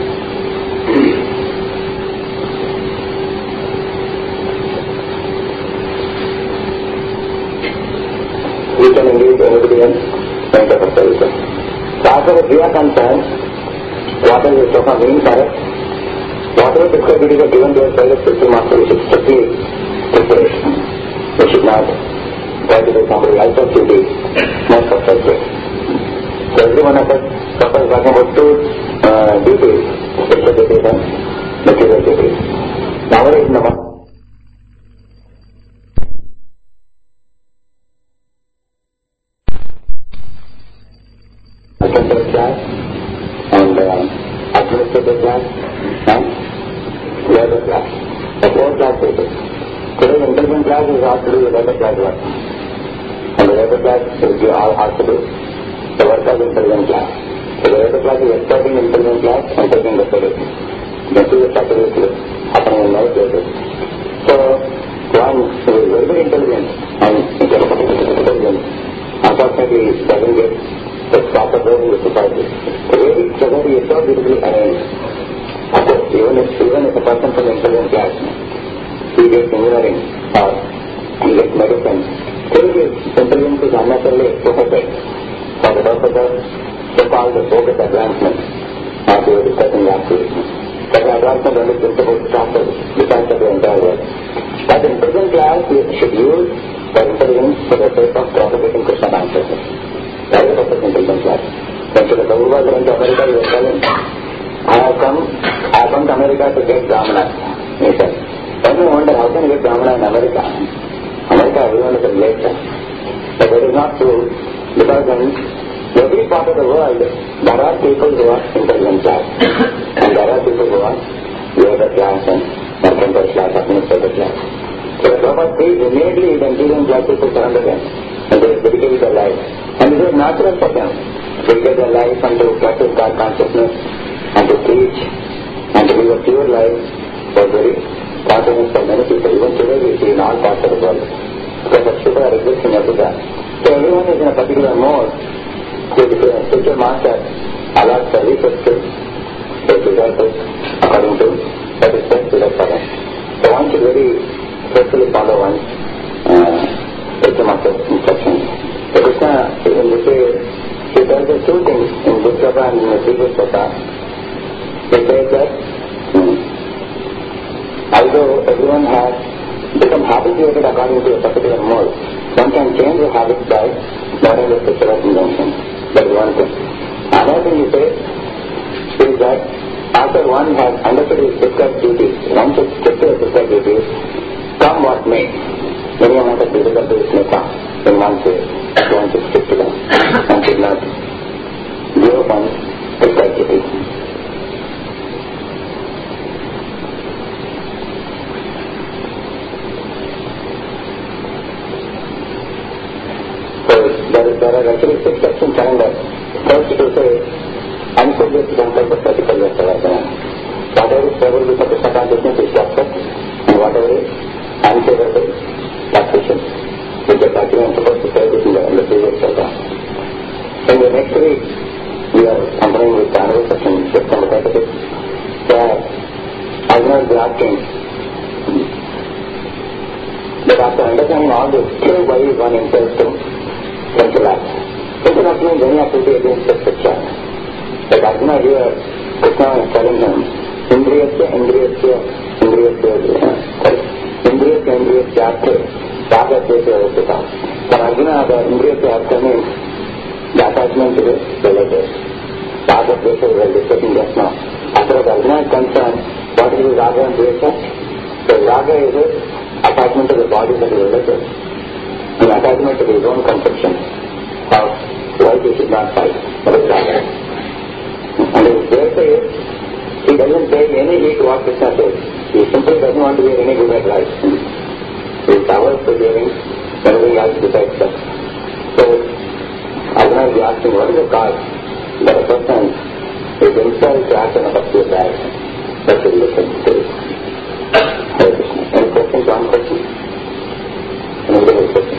We can engage anybody else in the service. So, as far as we are concerned, what is the Shloka mean for us? Whatever prescribed duties are given to us by the spiritual master, we should strictly fulfill it. We should not try to do somebody else's duty more perfectly. So every one of us suffers talking about two uh, duties, spiritual duties and material duties. Nowadays in the world, administrative class and uh, administrative class and labor class. The four class people. Today the intelligent class is asked to do the labor class work. And the labor class is asked to do the work of the intelligent class. So the labor class is exploiting the intelligent class and taking the credit. This is the sacrifice happening in many places. So one who is very, very intelligent and intelligent, unfortunately doesn't get the proper role in the society. The way society is so beautifully arranged. Of course, even if, even if a person from the intelligent class, he gets engineering or he gets medicine, still his intelligence is unnecessarily exposed for the purpose of so-called the focus advancement as we were discussing last week. But the advancement only principle started besides the entire world. But the intelligent class should use their intelligence for the sake of propagating Krishna consciousness. That is the purpose of intelligent class. When the Prabhu was going to America, he was telling, I have come, I have come to America to get Brahmana. He said, then I wonder, how can you get Brahmana in America? America, everyone is a later. But that is not true, because in every part of the world, there are people who are intelligent class. And there are people who are labor class and from first class, administrative class. So the Prabhupada says immediately then children classes to surrender them and they dedicate their life. And this is natural for them. Dedicate their life and to practice God consciousness and to teach and to live a pure life was very confidence for many people. Even today we see in all parts of the world. Because of Shukra exists in Africa. So everyone is in a particular mode. So the spiritual master allows services to take results according to what is best to for them. So one should very carefully follow one's uh, spiritual master's instructions. So Krishna, in this way, he does the two things in Gurjava and in the previous Vata. He says that hmm, although everyone has become habituated according to a particular mode, one can change the habits by learning the spiritual injunction. That is one thing. Another thing he says is that after one has understood his prescribed duties, one should stick to his prescribed duties, come what may. Many amount of difficulties may come in one's way, one should stick to them. One should not give up on prescribed duties. There, there are actually six sections calendar. First to say, unfocused example of practical Vastavasana. Whatever is favorable for the consciousness is accepted, and whatever is unfavorable, taxation. With the taxation, I'm supposed to say this in the, in the previous program. In the next week, we are continuing with the another section, six number thirty-six, where Arjuna will be asking that after understanding all this, still why is one impulse to central act. It is not doing any activity against the scripture. But Arjuna here, Krishna is telling him, Indriyasya, Indriyasya, Indriyasya, sorry, Indriyasya, Indriyasya, Arthe, Raga, Dvesha, Avasita. For Arjuna, the Indriyasya Artha means the attachment to the relatives. Raga, Dvesha, we are discussing just now. As far as Arjuna is concerned, what is Raga and Dvesha? So Raga is attachment to the bodies of the relatives. An attachment to his own conception of why he should not fight. That is Raga. And his Dvesha is, he doesn't take any heed to what Krishna says. He simply doesn't want to hear any good advice. He is averse to hearing anything else besides that. So, Arjuna is asking, what is the cause that a person is himself to act on a particular direction? That should listen to it. Hare Krishna. Any questions? One question? Another question?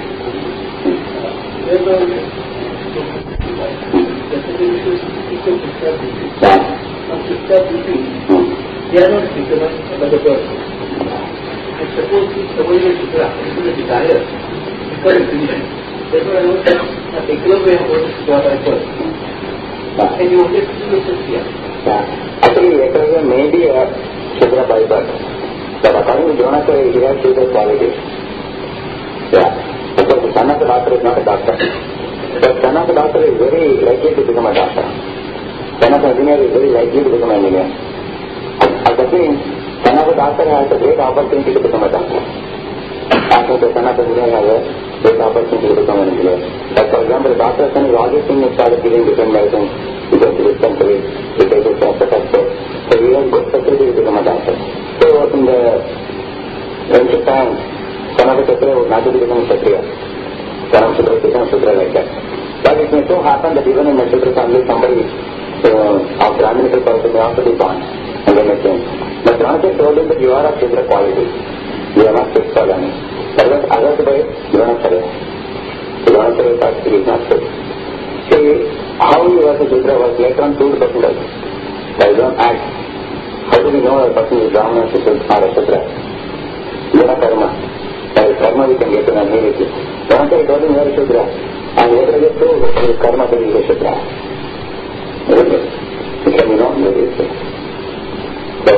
Yeah. Of prescribed duty, they are not determined by the birth. And suppose if somebody is into the desire, because of condition, therefore I was a particular way of what I birth. And you wanted to do this here. Actually, Ekaraja may be a Shudra by birth, but according to Dronacharya, he has Shudra qualities. Yeah. Because the son of the doctor is not a doctor. But son of the doctor is very likely to become a doctor. Son of the engineer is very likely to become an engineer. At the same, son of the doctor has a great opportunity to become a doctor. After the son of the engineer has a great opportunity to become an engineer. Like for example, the doctor's son is always thinking he started giving different medicines, he goes to dispensary, he takes his doctor. So he has good facility to become a doctor. So in the ancient times, son of the Kshatriya would not be become a Kshatriya. Son of Shudra would become a Shudra like that. But it may so happen that even in a Shudra family, somebody uh, of Brahminical person may also be born and they may change. But Dronacharya told him that you are of Shudra quality. You are not fit for learning. Otherwise, otherwise, you are not correct. So Dronacharya thought he is not fit. See, how he was a Shudra was later on proved possible. By his own act. How do we know a person is Brahmana or a Shudra? Guna karma. By karma we can get to know immediately. Dronacharya told him you are a Shudra. And later he proved that his karma that he is a Shudra. Really? It can be known very easily. So,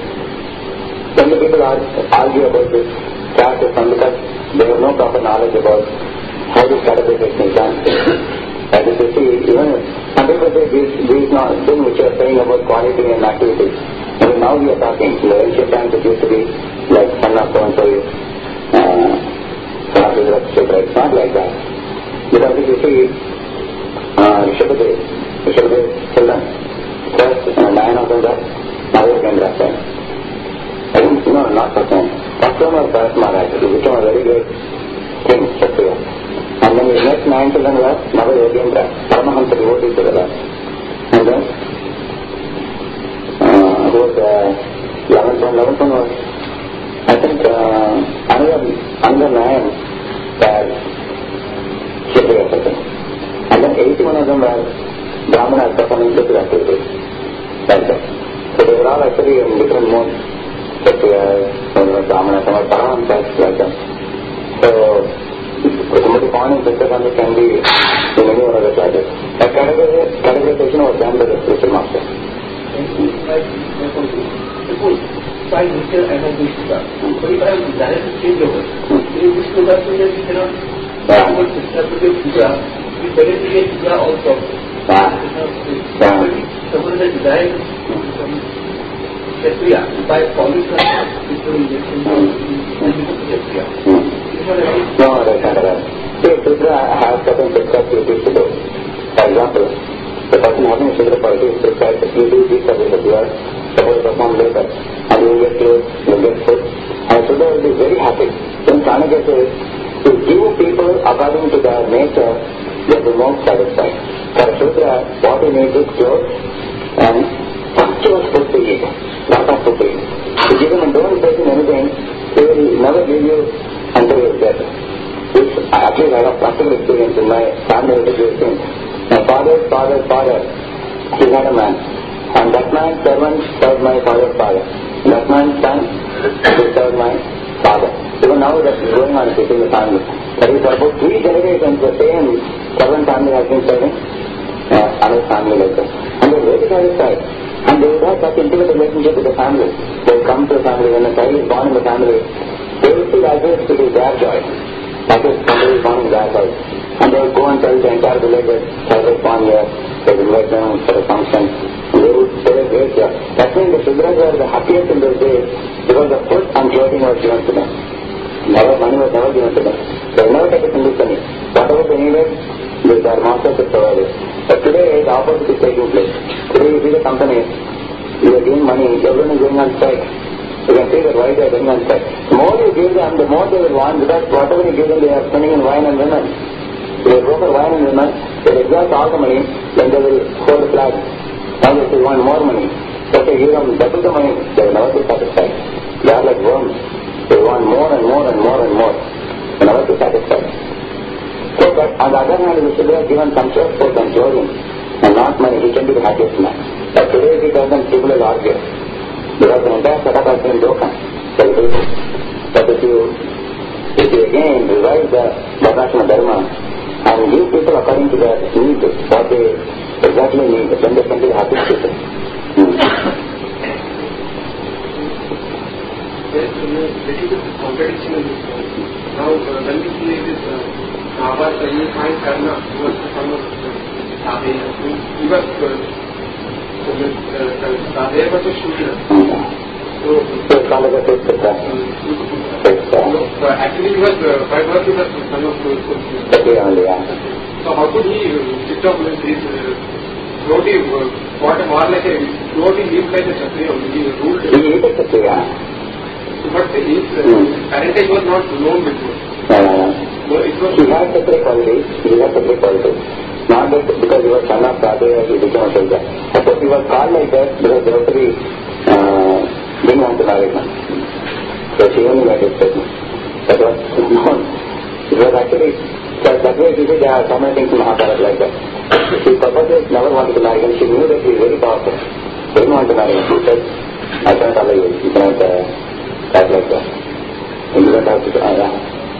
when the people argue about this caste system because they have no proper knowledge about how this categorization is done. As you see, even some people say these, these not things which you are saying about quality and activity. I mean, now we are talking. In the ancient times it used to be like son of so-and-so is uh, son of Shudra, Shudra. It's not like that. Because if you see uh, Rishabhadev, Rishabhadev's children, first uh, nine of them are Navya Kendra. I think was Bharat Maharaj. He became a very great king, Kshatriya. And then his next nine children were Nava Yogendra, Paramahamsa devotees to the Lord. And then, uh, who was the eleventh one? eleventh one was, I think, uh, another, another man was Kshatriya person. And then eighty-one of them were Brahmanas performing spiritual activities. Like that. So they were all actually in different modes. Kshatriyas, some were Brahmanas, some were Paramahamsas, like that. So, somebody born in Siddhaswami can be in any one of the classes. That categorization was done by the spiritual master. Suppose by nature I have this Shudha, but if I am desire to change over, in this Shudha, so that we cannot forward Krishna to get Shudha, we better to get Shudha also. Suppose the desire to become Kshatriya, by following Krishna, Krishna will get him and become Kshatriya. No, that's not right. See, Shudra has certain prescribed duties to do. For example, the person having a Shudra quality is prescribed that you do this service of yours, suppose perform later, and you will get clothes, you will get food, and Shudra will be very happy. In Chanakya says, to give people according to their nature, they will be most satisfied. For Shudra, what he needs is clothes and sumptuous food to eat, lot of food to eat. If you give him and don't take him anything, he will never leave you until his death. Which actually I have practical experience in my family education. My father's father's father, he had a man. And that man's servant served my father's father. And that man's son, he served my father. Even now that is going on within the family. That is for about three generations the same servant family has been serving uh, another family like that. And they are very satisfied. And they would have such intimate relationship with the family. They will come to the family when a child is born in the family. They will feel as if it is their joy. That is, somebody is born in their house. And they will go and tell the entire village that child is born here. They will invite them for a function. And they would say a great joy. That means the Shudras were the happiest in those days because the food and clothing was given to them. Never, money was never given to them. They will never take a single penny. Whatever they needed, their masters could provide it. But today, the opposite is taking place. Today you see the companies, you are giving money, everyone is going on strike. You can see that why they are going on strike. The more you give them, the more they will want, because whatever you give them, they are spending in wine and women. They will go for wine and women, they will exhaust all the money, then they will hold the flag. Now if they want more money, so if they give them double the money, they will never be satisfied. They are like worms. They want more and more and more and more. They will never be satisfied. So that on the other hand, we should have given some sort of food and clothing, and not money, he can be the happiest man. But today, if he tells them, people will argue. Because the entire setup has been broken. But if you, if you again revise the Varnashram Dharma and give people according to their needs, what they exactly need, then they can be the happiest people. Hmm. There is a little bit of contradiction in this point. Now, uh, when we see this, Nava, uh, you find Karna, he was the son of Sade, he was Sade was a Shudra. So, so it's not like a fifth sister. So, actually he was, uh, by birth he was the son of Shudra. Okay, only, yeah. So, how could he sit up with this devotee, what more like a devotee lived like a Kshatriya, he ruled. He is a Kshatriya. But his uh, parentage was not known before. No, no, no. So it was he had separate qualities. He had separate qualities. Not that because he was son of Radhe, he became a soldier. Of course, he was called like that because Draupadi uh, didn't want to marry him. So she only made his statement. That was known. It was actually, that, that way you see there are so many things in Mahabharata like that. She purposely never wanted to marry him. She knew that he is very powerful. She didn't want to marry him. She said, I can't allow you. You cannot uh, act like that. And you don't have to, uh, yeah.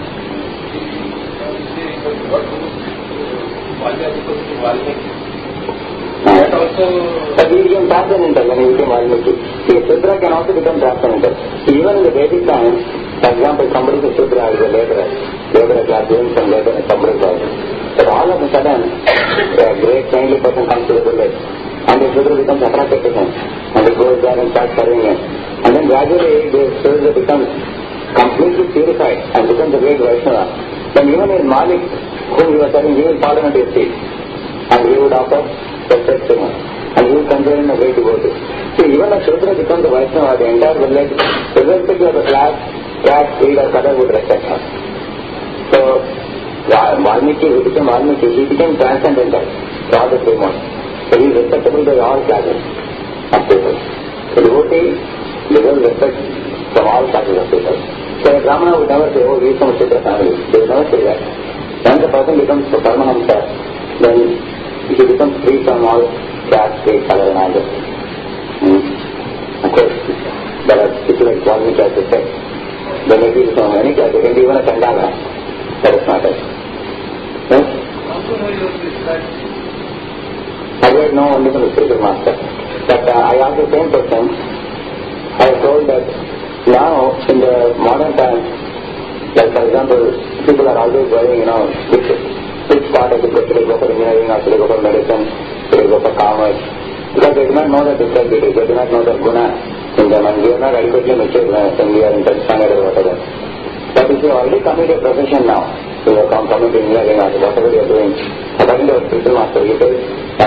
That also, but he became transcendental when he became Valmiki. See, Shudra can also become transcendental. Even in the Vedic times, for example, somebody is a Shudra, is a laborer, laborer class doing some labor in somebody's house. But all of a sudden, a great kindly person comes to the village, and the Shudra becomes attracted to him, and he goes there and starts serving him. And then gradually, the Shudra becomes completely purified and becomes a great Vaishnava. Then even in Malik, whom he was serving, he will fall into his feet, and he would offer respect to him, and he would consider him a great devotee. See, even a Shudra becomes a Vaishnava, the entire village, irrespective of the class, cat, breed or color would respect her. So, Valmiki, who became Valmiki, he became transcendental to all the three modes. So he is respectable by all classes of people. So devotee deserves respect from all classes of people. So a Brahmana would never say, oh, he is from a Shudra family. They would never say that. When the person becomes a Paramahamsa, then he becomes free from all caste, creed, color and all that. Hmm. Of course, there are people like Valmiki as I said. There may be from any caste, there can be even a Chandala. That is not it. Yes? I don't know only from the spiritual master. But uh, I asked the same person. I was told that now, in the modern times, like for example, people are always worrying, you know, which, which part of the course should I go for engineering or should I go for medicine, should I go for commerce? Because they do not know the different duties, they do not know the guna in them, and we are not adequately mature when we are in tenth standard or whatever. But if you already come into a profession now, so you are coming to engineering or whatever you are doing, according to our spiritual master, he says,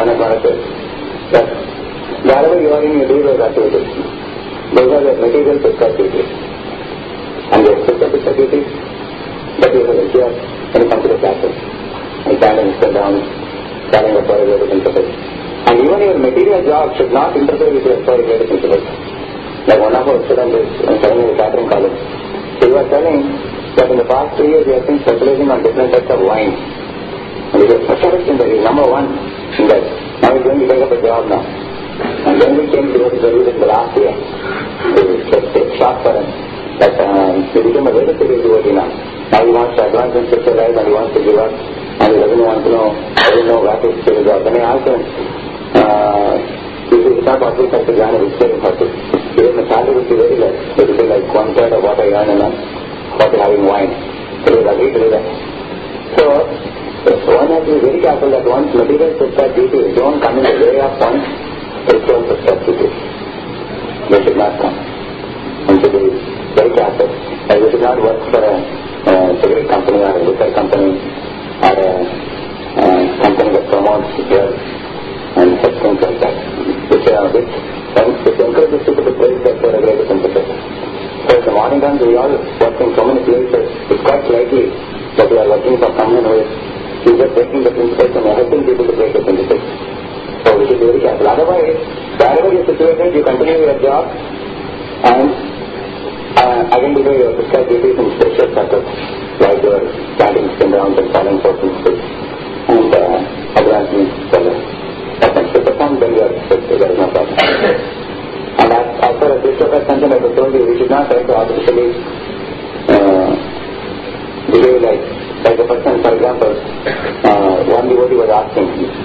that wherever you are in, you do those activities. Those are the material physical duties. And the physical physical duties, that you have here when you come to the classes. And stand and sit down, standing up for regular principles. And even your material job should not interfere with your regular principles. Like one of our students is studying in Catherine College. So he was telling that in the past three years he has been specializing on different types of wine. And he was specialist in that. He is number one in that. Now he's going to take up a job now. And then we came to go to the in the last year. To take shot for him. But um, he became a very serious devotee now. Now he wants to advance in spiritual life and he wants to give up. And he doesn't want to know, doesn't know what is spiritual job. Then I asked him, uh, if it's not possible for the Jnana, it's very possible. Even the salary would be very less. It would be like one third of what I earn in a what having wine. So he would agree to do that. So, so one has to be very careful that one's material physical duties don't come in the way of one's spiritual physical duties. They should not come. One should be very careful. And we should not work for a uh, cigarette company or a liquor company or a uh, company that promotes drugs and such things like that. Which, uh, which, which encourages people to praise that for a greater synthesis. So in the modern times we all work in so many places, it's quite likely that we are working for someone who is just taking the principles and helping people to break the synthesis. So we should be very careful. Otherwise, wherever you are situated, you continue your job and uh, identify your physical duties in special circles, like your standing spin rounds and falling for principles and uh, advancing further. That's the perform, then you are there is no problem. And as, as far as this is concerned, I was told you, we should not try to artificially uh, behave like, like a person, for example, uh, one devotee was asking,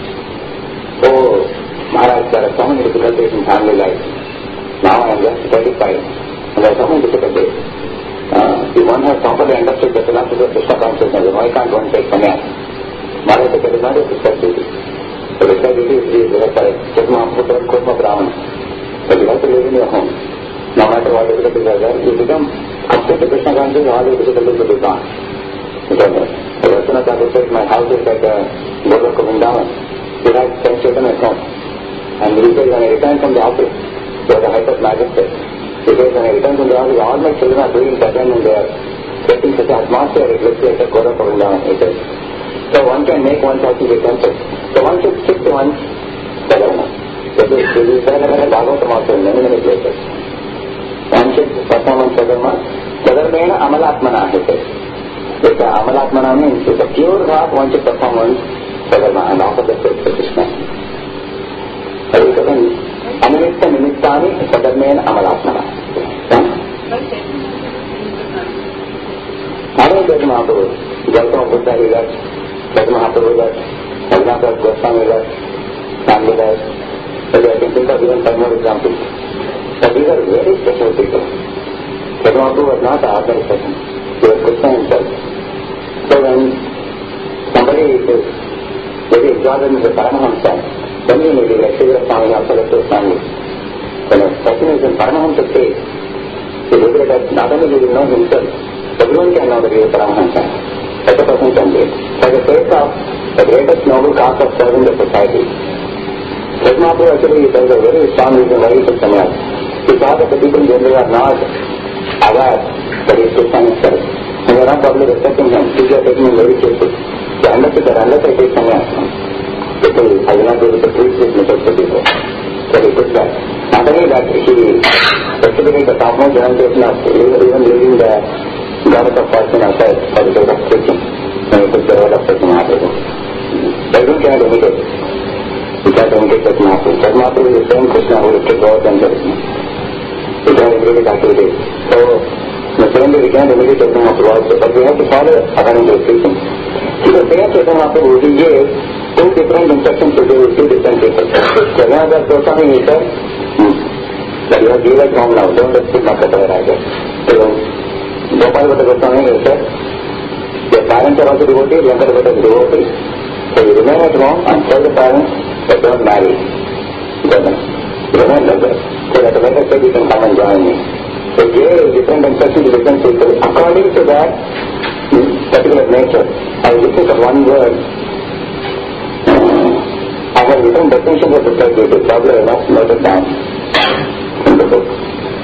oh, Maharaj, there are so many difficulties in family life. Now I am just thirty-five, and there are so many difficulties. Uh, if one has properly understood the philosophy of Krishna consciousness, why can't one take sannyas? Maharaj said, that is not a physical duty. The physical duty is required. Kurma Putra, Kurma Brahman. But you have to live in your home. No matter what difficulties are there, you become completely Krishna conscious, all the difficulties will be gone. Because the Varsana Thakur says, my house is like a Golok of Vrindavan. He has ten children at home. And he says, when I return from the office, there was a height of magistrate. He says, when I return from the office, all my children are doing bhajan and they are getting such an atmosphere, it looks like a Golok of Vrindavan, he says. So one can make oneself to be tempted. So one should stick to one's sadhana. This is said in Bhagavatam also in many, many places. One should perform one's sadhana. Sadharmena amalatmana, he says. If the amalatmana means, with a pure heart, one should perform one's sadhana and offer the faith to Krishna. So it is animitta nimittani sadharmena amalatmana. How is that Mahaprabhu? Gautama Buddha is that. That Mahaprabhu that, Raghunath Goswami that, Gandhi that, so I can think of even five more examples. But these are very special people. That Mahaprabhu was not an ordinary person. He was Krishna himself. So when somebody is very exalted in the Paramahamsa, then you may be like Sridhar Swami, also like those families. When a person is in Paramahamsa state, he will be that not only he will know himself, everyone can know that he is Paramahamsa. Such a person can be. For the sake of the greatest noble cause of serving the society. Krishna Mahaprabhu actually there is a very strong reason why he took sannyas. He saw that the people generally are not aware But it's Krishna himself. And we are not probably respecting him. We are taking him very careful. So unless, it, unless I take sannyas, people, I will not be able to preach this message to people. So he took that. Not only that, he specifically the topmost renunciation of even leaving the goddess of fortune outside for the sake of preaching. And he took the role of Krishna Mahaprabhu. Everyone cannot imitate. You can't imitate Krishna Mahaprabhu. Krishna Mahaprabhu is the same Krishna who lifted God and Krishna. You can't imitate activities. So, in the same way we can't imitate Krishna Mahaprabhu also, but we have to follow according to his teaching. See, the same Krishna Mahaprabhu, he gave two different instructions to do with two different people. So, another Goswami, he said, hmm, that you have given at home now, don't let people knock at our idea. So, Gopal Bhatta Goswami, he said, your parents are also devotees, younger Bhatta is devotees. So you remain at home and tell the parents that don't marry. Doesn't. Remain like that. So at a later stage you can come and join me. So gave different instructions to different people according to that particular nature. I will listen to one word. I have different definitions of the third duty. Probably I must note it down in the book.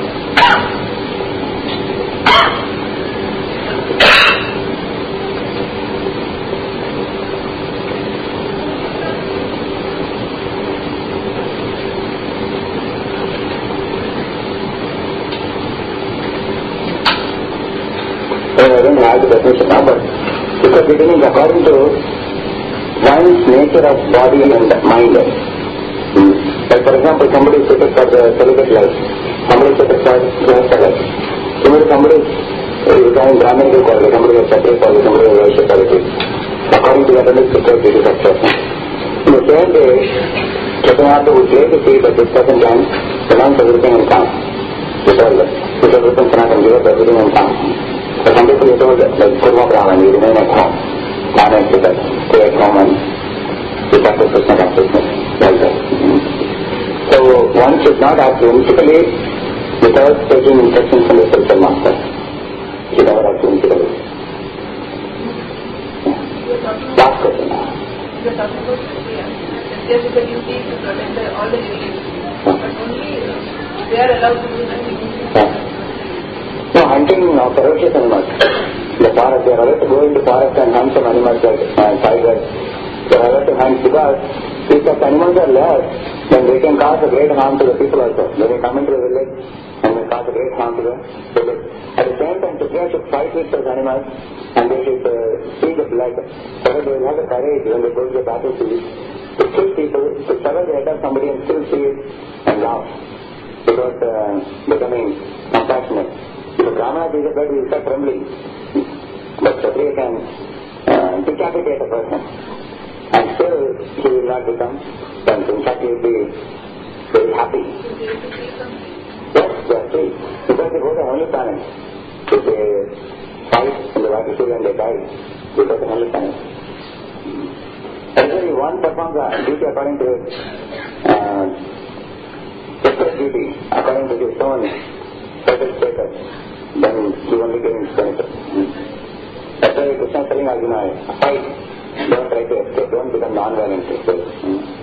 Definition now, but because it is according to one's nature of body and mind. Hmm. Like for example, somebody is suited for the celibate life, somebody is suited for gangster life, somebody, somebody is going Brahminical quality, somebody has Kshatriya quality, somebody has Vaishya quality. According to that, it is prepared to that person. In the same way, Chaitanya would clearly see that this person can pronounce everything in calm. Because this everything cannot give up everything in calm. So some people are told that, like Kurma Brahman, you remain at home. Not at that. Stay at home and you practice Krishna consciousness. Like that. Mm-hmm. So one should not act whimsically without taking instructions from the spiritual master. Should never act whimsically. Last question now. You're talking about Shaktiya. Shaktiya is a duty to protect all the living. But only they are allowed to do nothing. No, hunting of ferocious animals. The forest, they are allowed to go into forest and hunt some animals like uh, tigers. They are allowed to hunt because if such animals are left, then they can cause a great harm to the people also. When they come into the village and they cause a great harm to the village. At the same time, Shaktiya should fight with those animals and they should uh, see the blood. So that they will have the courage when they go to the battlefield to kill people, to sever the head of somebody and still see it and laugh. Without uh, becoming compassionate. If a Brahmana is a bird, he will start trembling. But Kshatriya can uh, decapitate a person. And still, he will not become tense. In fact, he will be very happy. Yes, they are free. Because they go to heavenly planets. If they fight in the battlefield and they die, they go to heavenly planets. Actually, one performs a duty according to uh, his duty, according to his own certain status. Then he only gains benefit. That's why Krishna is telling Arjuna, fight, don't try to escape, don't become non-violent.